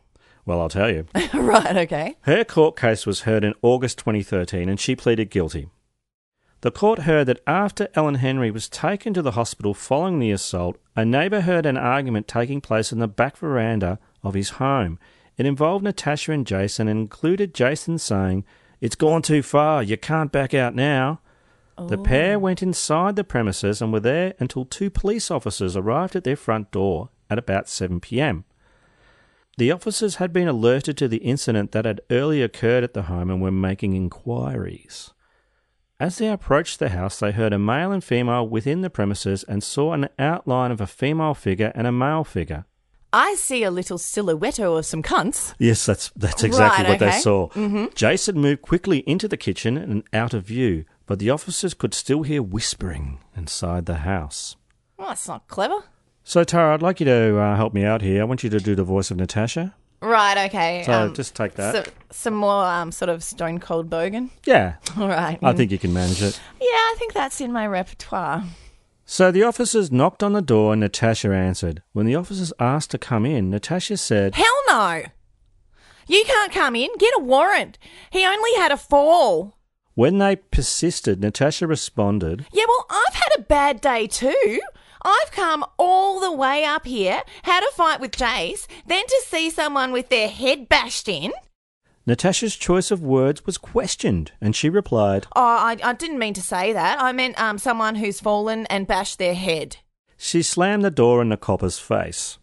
Well, I'll tell you. Right, okay. Her court case was heard in August 2013 and she pleaded guilty. The court heard that after Ellen Henry was taken to the hospital following the assault, a neighbour heard an argument taking place in the back veranda of his home. It involved Natasha and Jason and included Jason saying, "It's gone too far, you can't back out now." Oh. The pair went inside the premises and were there until 2 police officers arrived at their front door at about 7 p.m. The officers had been alerted to the incident that had earlier occurred at the home and were making inquiries. As they approached the house, they heard a male and female within the premises and saw an outline of a female figure and a male figure. I see a little silhouette of some cunts. Yes, that's exactly what they saw. Mm-hmm. Jason moved quickly into the kitchen and out of view, but the officers could still hear whispering inside the house. Well, that's not clever. So, Tara, I'd like you to help me out here. I want you to do the voice of Natasha. Right, okay. So just take that. Some more sort of Stone Cold Bogan? Yeah. All right. I think you can manage it. Yeah, I think that's in my repertoire. So the officers knocked on the door and Natasha answered. When the officers asked to come in, Natasha said, "Hell no! You can't come in. Get a warrant. He only had a fall." When they persisted, Natasha responded, "Yeah, well, I've had a bad day too. I've come all the way up here, had a fight with Jace, then to see someone with their head bashed in." Natasha's choice of words was questioned, and she replied, "Oh, I didn't mean to say that. I meant someone who's fallen and bashed their head." She slammed the door in the copper's face.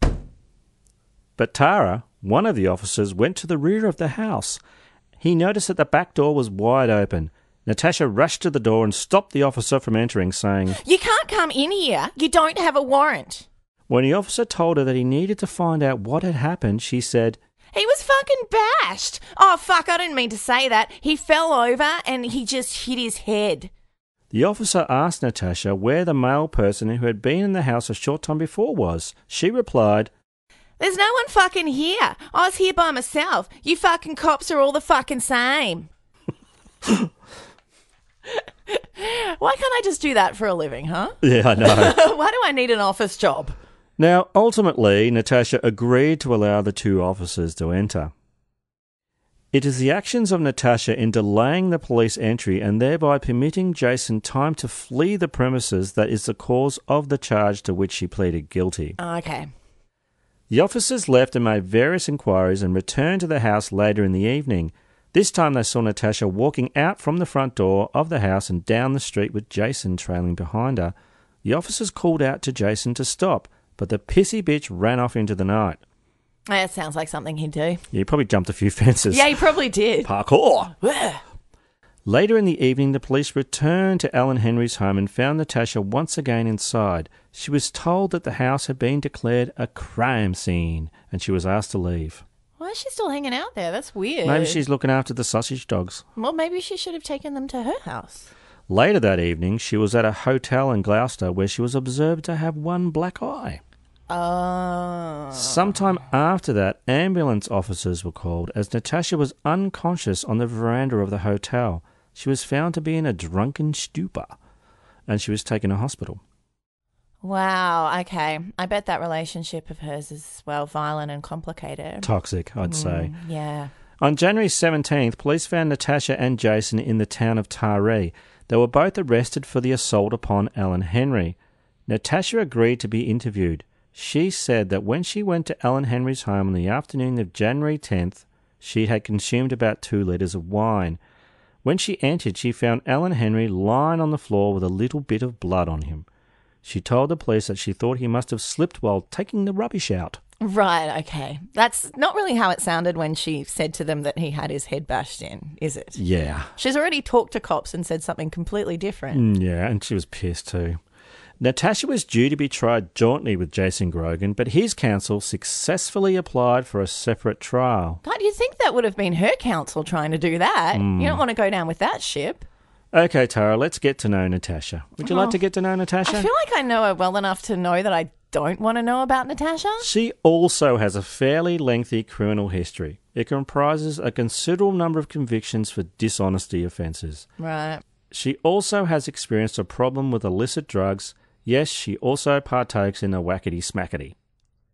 But Tara, one of the officers, went to the rear of the house. He noticed that the back door was wide open. Natasha rushed to the door and stopped the officer from entering, saying, "You can't come in here. You don't have a warrant." When the officer told her that he needed to find out what had happened, she said, "He was fucking bashed. Oh, fuck, I didn't mean to say that. He fell over and he just hit his head." The officer asked Natasha where the male person who had been in the house a short time before was. She replied, "There's no one fucking here. I was here by myself. You fucking cops are all the fucking same." Why can't I just do that for a living, huh? Yeah, I know. Why do I need an office job? Now, ultimately, Natasha agreed to allow the 2 officers to enter. It is the actions of Natasha in delaying the police entry and thereby permitting Jason time to flee the premises that is the cause of the charge to which she pleaded guilty. Okay. The officers left and made various inquiries and returned to the house later in the evening. This time they saw Natasha walking out from the front door of the house and down the street with Jason trailing behind her. The officers called out to Jason to stop, but the pissy bitch ran off into the night. That sounds like something he'd do. Yeah, he probably jumped a few fences. Yeah, he probably did. Parkour! Later in the evening, the police returned to Ellen Henry's home and found Natasha once again inside. She was told that the house had been declared a crime scene and she was asked to leave. Why is she still hanging out there? That's weird. Maybe she's looking after the sausage dogs. Well, maybe she should have taken them to her house. Later that evening, she was at a hotel in Gloucester where she was observed to have one black eye. Oh. Sometime after that, ambulance officers were called as Natasha was unconscious on the veranda of the hotel. She was found to be in a drunken stupor and she was taken to hospital. Wow, okay. I bet that relationship of hers is, well, violent and complicated. Toxic, I'd say. Yeah. On January 17th, police found Natasha and Jason in the town of Taree. They were both arrested for the assault upon Ellen Henry. Natasha agreed to be interviewed. She said that when she went to Ellen Henry's home on the afternoon of January 10th, she had consumed about 2 litres of wine. When she entered, she found Ellen Henry lying on the floor with a little bit of blood on him. She told the police that she thought he must have slipped while taking the rubbish out. Right, okay. That's not really how it sounded when she said to them that he had his head bashed in, is it? Yeah. She's already talked to cops and said something completely different. Yeah, and she was pissed too. Natasha was due to be tried jointly with Jason Grogan, but his counsel successfully applied for a separate trial. God, you'd think that would have been her counsel trying to do that. You don't want to go down with that ship. Okay, Tara, let's get to know Natasha. Would you like to get to know Natasha? I feel like I know her well enough to know that I don't want to know about Natasha. She also has a fairly lengthy criminal history. It comprises a considerable number of convictions for dishonesty offences. Right. She also has experienced a problem with illicit drugs. Yes, she also partakes in a whackety smackety. What?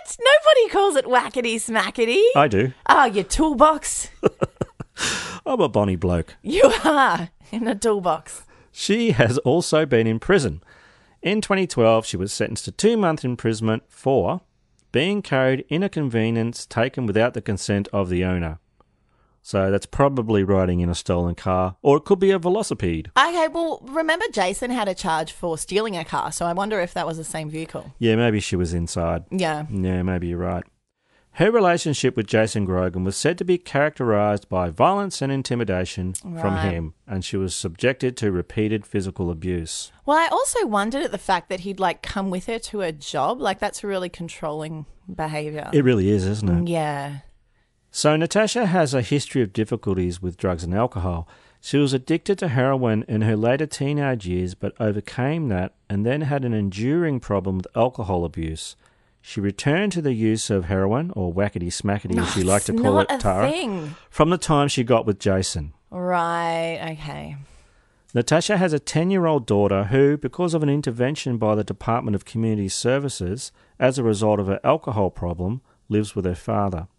What? Nobody calls it whackety smackety. I do. Oh, your toolbox. I'm a bonny bloke. You are in a toolbox. She has also been in prison. In 2012, she was sentenced to 2-month imprisonment for being carried in a conveyance taken without the consent of the owner. So that's probably riding in a stolen car, or it could be a velocipede. Okay, well, remember Jason had a charge for stealing a car, so I wonder if that was the same vehicle. Yeah, maybe she was inside. Yeah. Yeah, maybe you're right. Her relationship with Jason Grogan was said to be characterised by violence and intimidation from him, and she was subjected to repeated physical abuse. Well, I also wondered at the fact that he'd, come with her to a job. That's really controlling behaviour. It really is, isn't it? Yeah. So Natasha has a history of difficulties with drugs and alcohol. She was addicted to heroin in her later teenage years, but overcame that and then had an enduring problem with alcohol abuse. She returned to the use of heroin, or whackety smackety as you like to call it, Tara, from the time she got with Jason. Right, okay. Natasha has a 10-year-old daughter who, because of an intervention by the Department of Community Services as a result of her alcohol problem, lives with her father.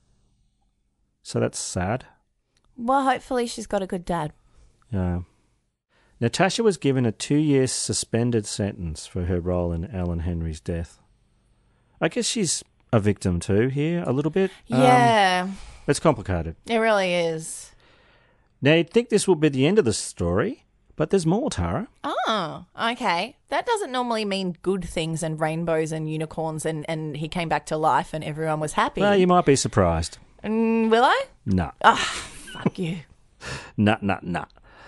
So that's sad. Well, hopefully she's got a good dad. Yeah. Natasha was given a 2-year suspended sentence for her role in Alan Henry's death. I guess she's a victim too here, a little bit. Yeah. It's complicated. It really is. Now, you'd think this would be the end of the story, but there's more, Tara. Oh, okay. That doesn't normally mean good things and rainbows and unicorns and he came back to life and everyone was happy. Well, you might be surprised. Will I? No. Ah, fuck you. Nah.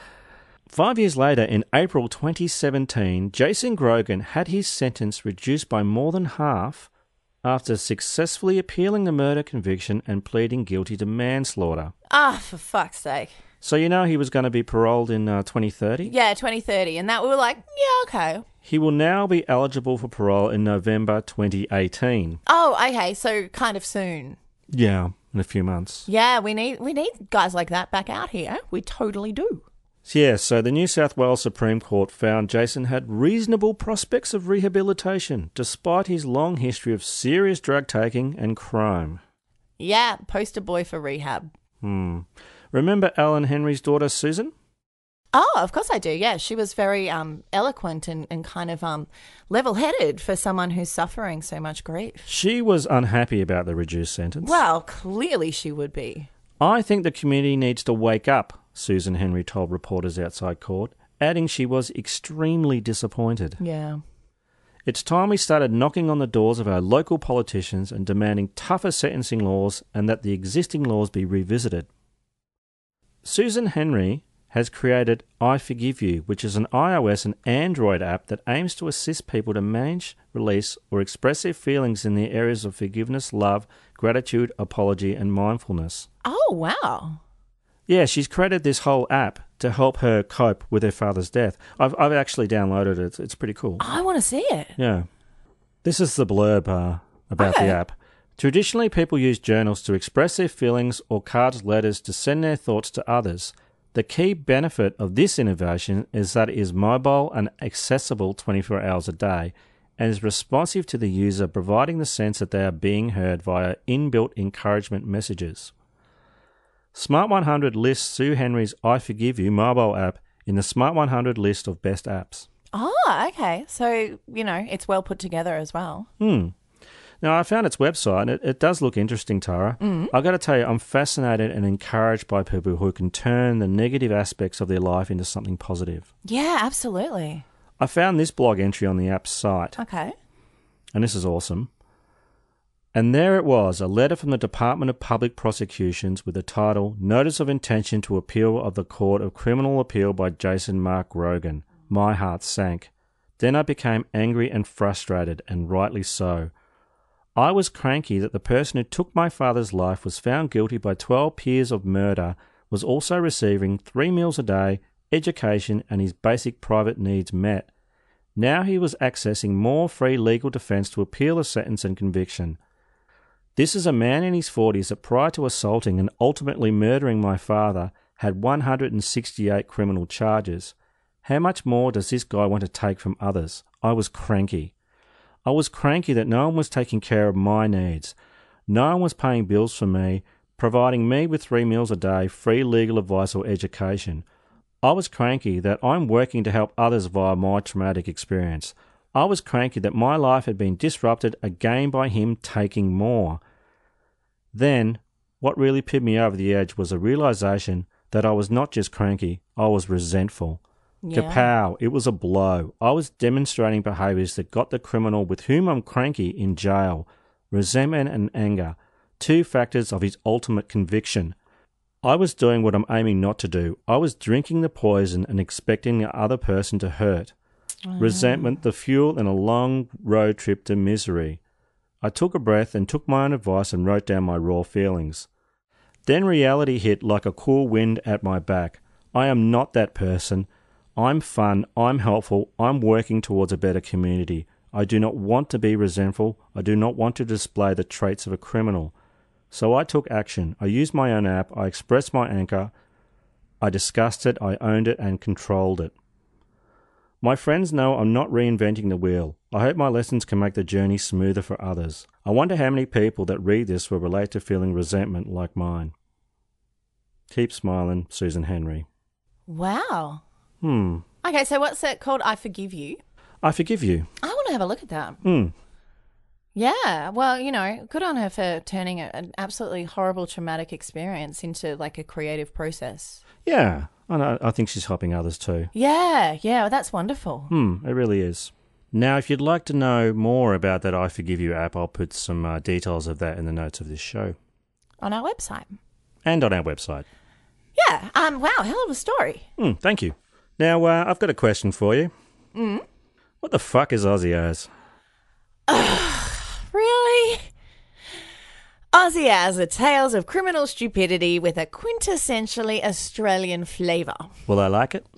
5 years later, in April 2017, Jason Grogan had his sentence reduced by more than half after successfully appealing the murder conviction and pleading guilty to manslaughter. Ah, for fuck's sake. So you know he was going to be paroled in 2030? Yeah, 2030. And that we were like, yeah, okay. He will now be eligible for parole in November 2018. Oh, okay. So kind of soon. Yeah, in a few months. Yeah, we need guys like that back out here. We totally do. Yeah, so the New South Wales Supreme Court found Jason had reasonable prospects of rehabilitation, despite his long history of serious drug taking and crime. Yeah, poster boy for rehab. Remember Alan Henry's daughter, Susan? Oh, of course I do, yeah. She was very eloquent and kind of level-headed for someone who's suffering so much grief. She was unhappy about the reduced sentence. Well, clearly she would be. I think the community needs to wake up, Susan Henry told reporters outside court, adding she was extremely disappointed. Yeah. It's time we started knocking on the doors of our local politicians and demanding tougher sentencing laws and that the existing laws be revisited. Susan Henry has created I Forgive You, which is an iOS and Android app that aims to assist people to manage, release, or express their feelings in the areas of forgiveness, love, gratitude, apology, and mindfulness. Oh, wow. Yeah, she's created this whole app to help her cope with her father's death. I've actually downloaded it. It's pretty cool. I want to see it. Yeah. This is the blurb about the app. Traditionally, people use journals to express their feelings or cards, letters to send their thoughts to others. The key benefit of this innovation is that it is mobile and accessible 24 hours a day and is responsive to the user, providing the sense that they are being heard via inbuilt encouragement messages. Smart 100 lists Sue Henry's I Forgive You mobile app in the Smart 100 list of best apps. Oh, okay. So, it's well put together as well. Now, I found its website, and it does look interesting, Tara. I've got to tell you, I'm fascinated and encouraged by people who can turn the negative aspects of their life into something positive. Yeah, absolutely. I found this blog entry on the app's site. Okay. And this is awesome. And there it was, a letter from the Department of Public Prosecutions with the title, Notice of Intention to Appeal of the Court of Criminal Appeal by Jason Mark Grogan. My heart sank. Then I became angry and frustrated, and rightly so. I was cranky that the person who took my father's life was found guilty by 12 peers of murder, was also receiving 3 meals a day, education, and his basic private needs met. Now he was accessing more free legal defence to appeal the sentence and conviction. This is a man in his 40s that prior to assaulting and ultimately murdering my father had 168 criminal charges. How much more does this guy want to take from others? I was cranky. I was cranky that no one was taking care of my needs. No one was paying bills for me, providing me with 3 meals a day, free legal advice or education. I was cranky that I'm working to help others via my traumatic experience. I was cranky that my life had been disrupted again by him taking more. Then, what really put me over the edge was a realisation that I was not just cranky, I was resentful. Yeah. Kapow, it was a blow. I was demonstrating behaviours that got the criminal with whom I'm cranky in jail. Resentment and anger, 2 factors of his ultimate conviction. I was doing what I'm aiming not to do. I was drinking the poison and expecting the other person to hurt. Resentment, the fuel in a long road trip to misery. I took a breath and took my own advice and wrote down my raw feelings. Then reality hit like a cool wind at my back. I am not that person. I'm fun, I'm helpful, I'm working towards a better community. I do not want to be resentful. I do not want to display the traits of a criminal. So I took action. I used my own app. I expressed my anger. I discussed it. I owned it and controlled it. My friends know I'm not reinventing the wheel. I hope my lessons can make the journey smoother for others. I wonder how many people that read this will relate to feeling resentment like mine. Keep smiling, Susan Henry. Wow. Hmm. Okay, so what's that called? I Forgive You? I Forgive You. I want to have a look at that. Hmm. Yeah, well, you know, good on her for turning an absolutely horrible traumatic experience into like a creative process. Yeah, I think she's helping others too. Yeah, well, that's wonderful. It really is. Now, if you'd like to know more about that I Forgive You app, I'll put some details of that in the notes of this show. On our website. And on our website. Yeah, wow, hell of a story. Thank you. Now, I've got a question for you. What the fuck is Aussie Az? Really? Aussie Az are tales of criminal stupidity with a quintessentially Australian flavour. Will I like it?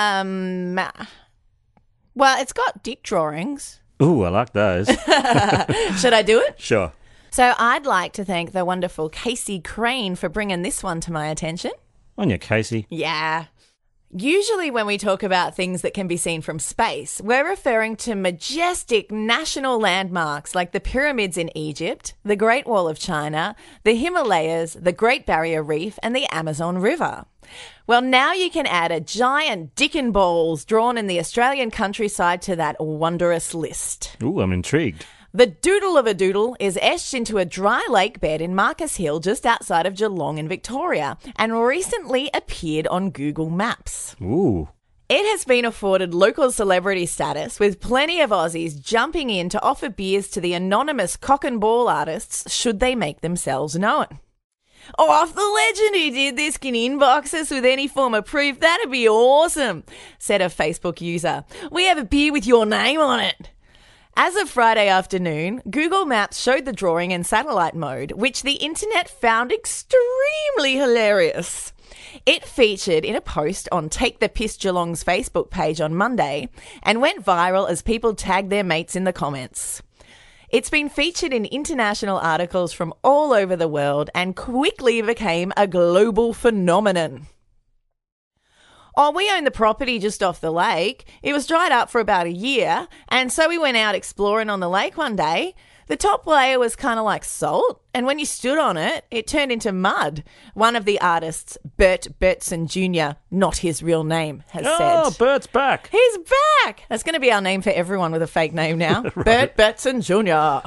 Well, it's got dick drawings. Ooh, I like those. Should I do it? Sure. So I'd like to thank the wonderful Casey Crane for bringing this one to my attention. On you, Casey. Yeah. Usually when we talk about things that can be seen from space, we're referring to majestic national landmarks like the pyramids in Egypt, the Great Wall of China, the Himalayas, the Great Barrier Reef, and the Amazon River. Well, now you can add a giant dick and balls drawn in the Australian countryside to that wondrous list. Ooh, I'm intrigued. The doodle of a doodle is etched into a dry lake bed in Marcus Hill just outside of Geelong in Victoria and recently appeared on Google Maps. Ooh. It has been afforded local celebrity status with plenty of Aussies jumping in to offer beers to the anonymous cock and ball artists should they make themselves known. Oh, if the legend who did this can inbox us with any form of proof, that'd be awesome, said a Facebook user. We have a beer with your name on it. As of Friday afternoon, Google Maps showed the drawing in satellite mode, which the internet found extremely hilarious. It featured in a post on Take the Piss Geelong's Facebook page on Monday and went viral as people tagged their mates in the comments. It's been featured in international articles from all over the world and quickly became a global phenomenon. Oh, we own the property just off the lake. It was dried up for about a year, and so we went out exploring on the lake one day. The top layer was kind of like salt, and when you stood on it, it turned into mud. One of the artists, Bert Bertson Jr., not his real name, has said. Oh, Bert's back. He's back. That's going to be our name for everyone with a fake name now. Bert Bertson Jr.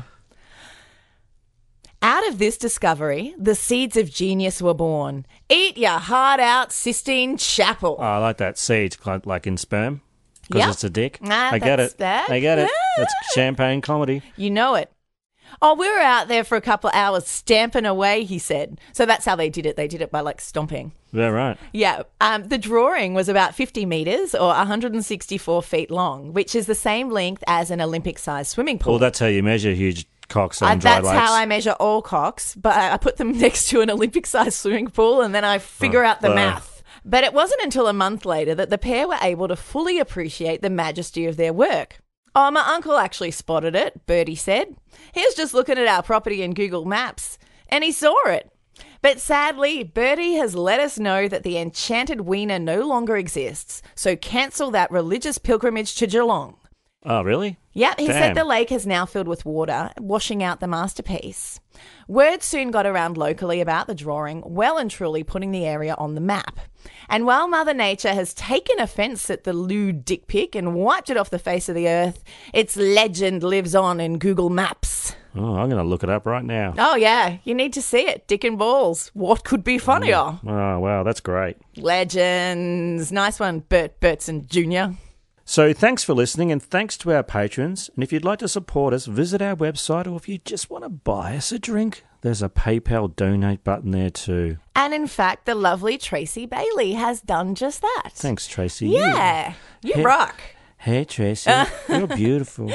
Out of this discovery, the seeds of genius were born. Eat your heart out, Sistine Chapel. Oh, I like that. Seeds, like in sperm, because it's a dick. I get it. I get it. That's champagne comedy. You know it. Oh, we were out there for a couple of hours stamping away, he said. So that's how they did it. They did it by, like, stomping. Yeah, right. Yeah. The drawing was about 50 metres or 164 feet long, which is the same length as an Olympic-sized swimming pool. Well, that's how you measure huge cocks on dry lakes. That's how I measure all cocks, but I put them next to an Olympic-sized swimming pool and then I figure out the math. But it wasn't until a month later that the pair were able to fully appreciate the majesty of their work. Oh, my uncle actually spotted it, Bertie said. He was just looking at our property in Google Maps and he saw it. But sadly, Bertie has let us know that the enchanted wiener no longer exists, so cancel that religious pilgrimage to Geelong. Oh, really? Yep, he Damn. said the lake is now filled with water, washing out the masterpiece. Word soon got around locally about the drawing, well and truly putting the area on the map. And while Mother Nature has taken offence at the lewd dick pic and wiped it off the face of the earth, its legend lives on in Google Maps. Oh, I'm going to look it up right now. Oh, yeah, you need to see it. Dick and balls. What could be funnier? Oh, wow, that's great. Legends. Nice one, Bert Bertson Jr. So thanks for listening, and thanks to our patrons. And if you'd like to support us, visit our website, or if you just want to buy us a drink, there's a PayPal donate button there too. And in fact, the lovely Tracy Bailey has done just that. Thanks, Tracy. Yeah, you rock. Hey, Tracy, you're beautiful.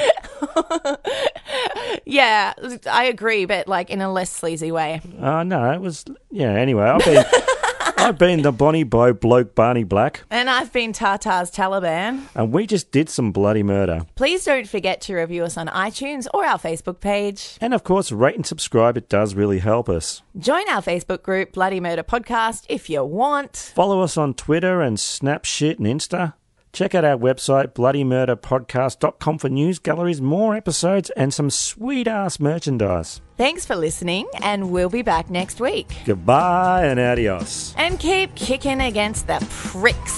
Yeah, I agree, but like in a less sleazy way. No, it was... Yeah, anyway, I've been the Bonnie Boy bloke Barney Black. And I've been Tartar's Taliban. And we just did some bloody murder. Please don't forget to review us on iTunes or our Facebook page. And of course, rate and subscribe. It does really help us. Join our Facebook group, Bloody Murder Podcast, if you want. Follow us on Twitter and Snapshit and Insta. Check out our website, bloodymurderpodcast.com, for news, galleries, more episodes, and some sweet-ass merchandise. Thanks for listening, and we'll be back next week. Goodbye and adios. And keep kicking against the pricks.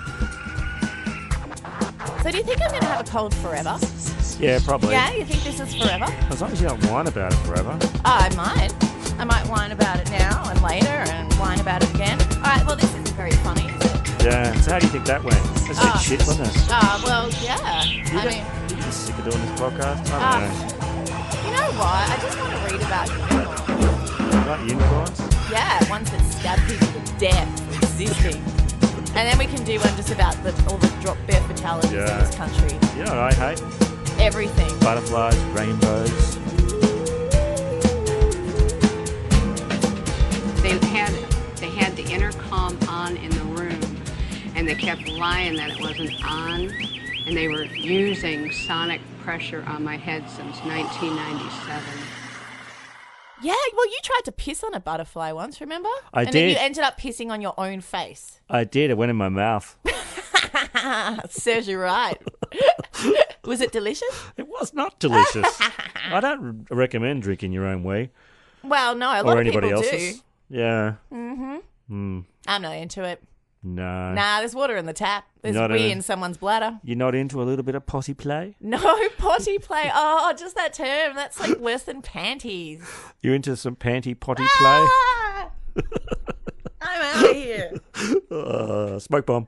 So do you think I'm going to have a cold forever? Yeah, probably. Yeah, you think this is forever? As long as you don't whine about it forever. Oh, I might. I might whine about it now and later and whine about it again. All right, well, this isn't very funny, is it? Yeah, so how do you think that went? That's a bit shit, wasn't it? Well, yeah. You're just sick of doing this podcast? I don't know. You know what? I just want to read about unicorns. About unicorns? Yeah, ones that stab people to death for existing. And then we can do one just about all the drop bear fatalities in this country. You know what I hate? Everything. Butterflies, rainbows. They had the intercom on in the room, and they kept lying that it wasn't on, and they were using sonic pressure on my head since 1997. Yeah, well, you tried to piss on a butterfly once, remember? I did. And then you ended up pissing on your own face. I did. It went in my mouth. Serves you right. Was it delicious? It was not delicious. I don't recommend drinking your own wee. Well, no, a lot of people else's. do. Yeah. Mm-hmm. I'm not into it. No. Nah, there's water in the tap. There's wee in someone's bladder. You're not into a little bit of potty play? No, potty play. Oh, just that term. That's like worse than panties. You into some panty potty play? I'm out of here. Smoke bomb.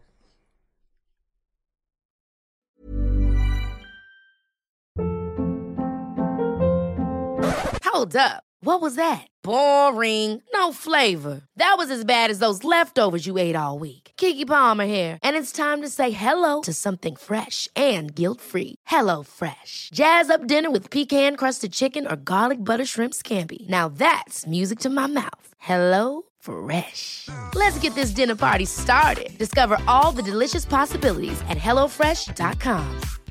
Hold up. What was that? Boring. No flavor. That was as bad as those leftovers you ate all week. Keke Palmer here. And it's time to say hello to something fresh and guilt-free. Hello Fresh. Jazz up dinner with pecan-crusted chicken or garlic butter shrimp scampi. Now that's music to my mouth. Hello Fresh. Let's get this dinner party started. Discover all the delicious possibilities at HelloFresh.com.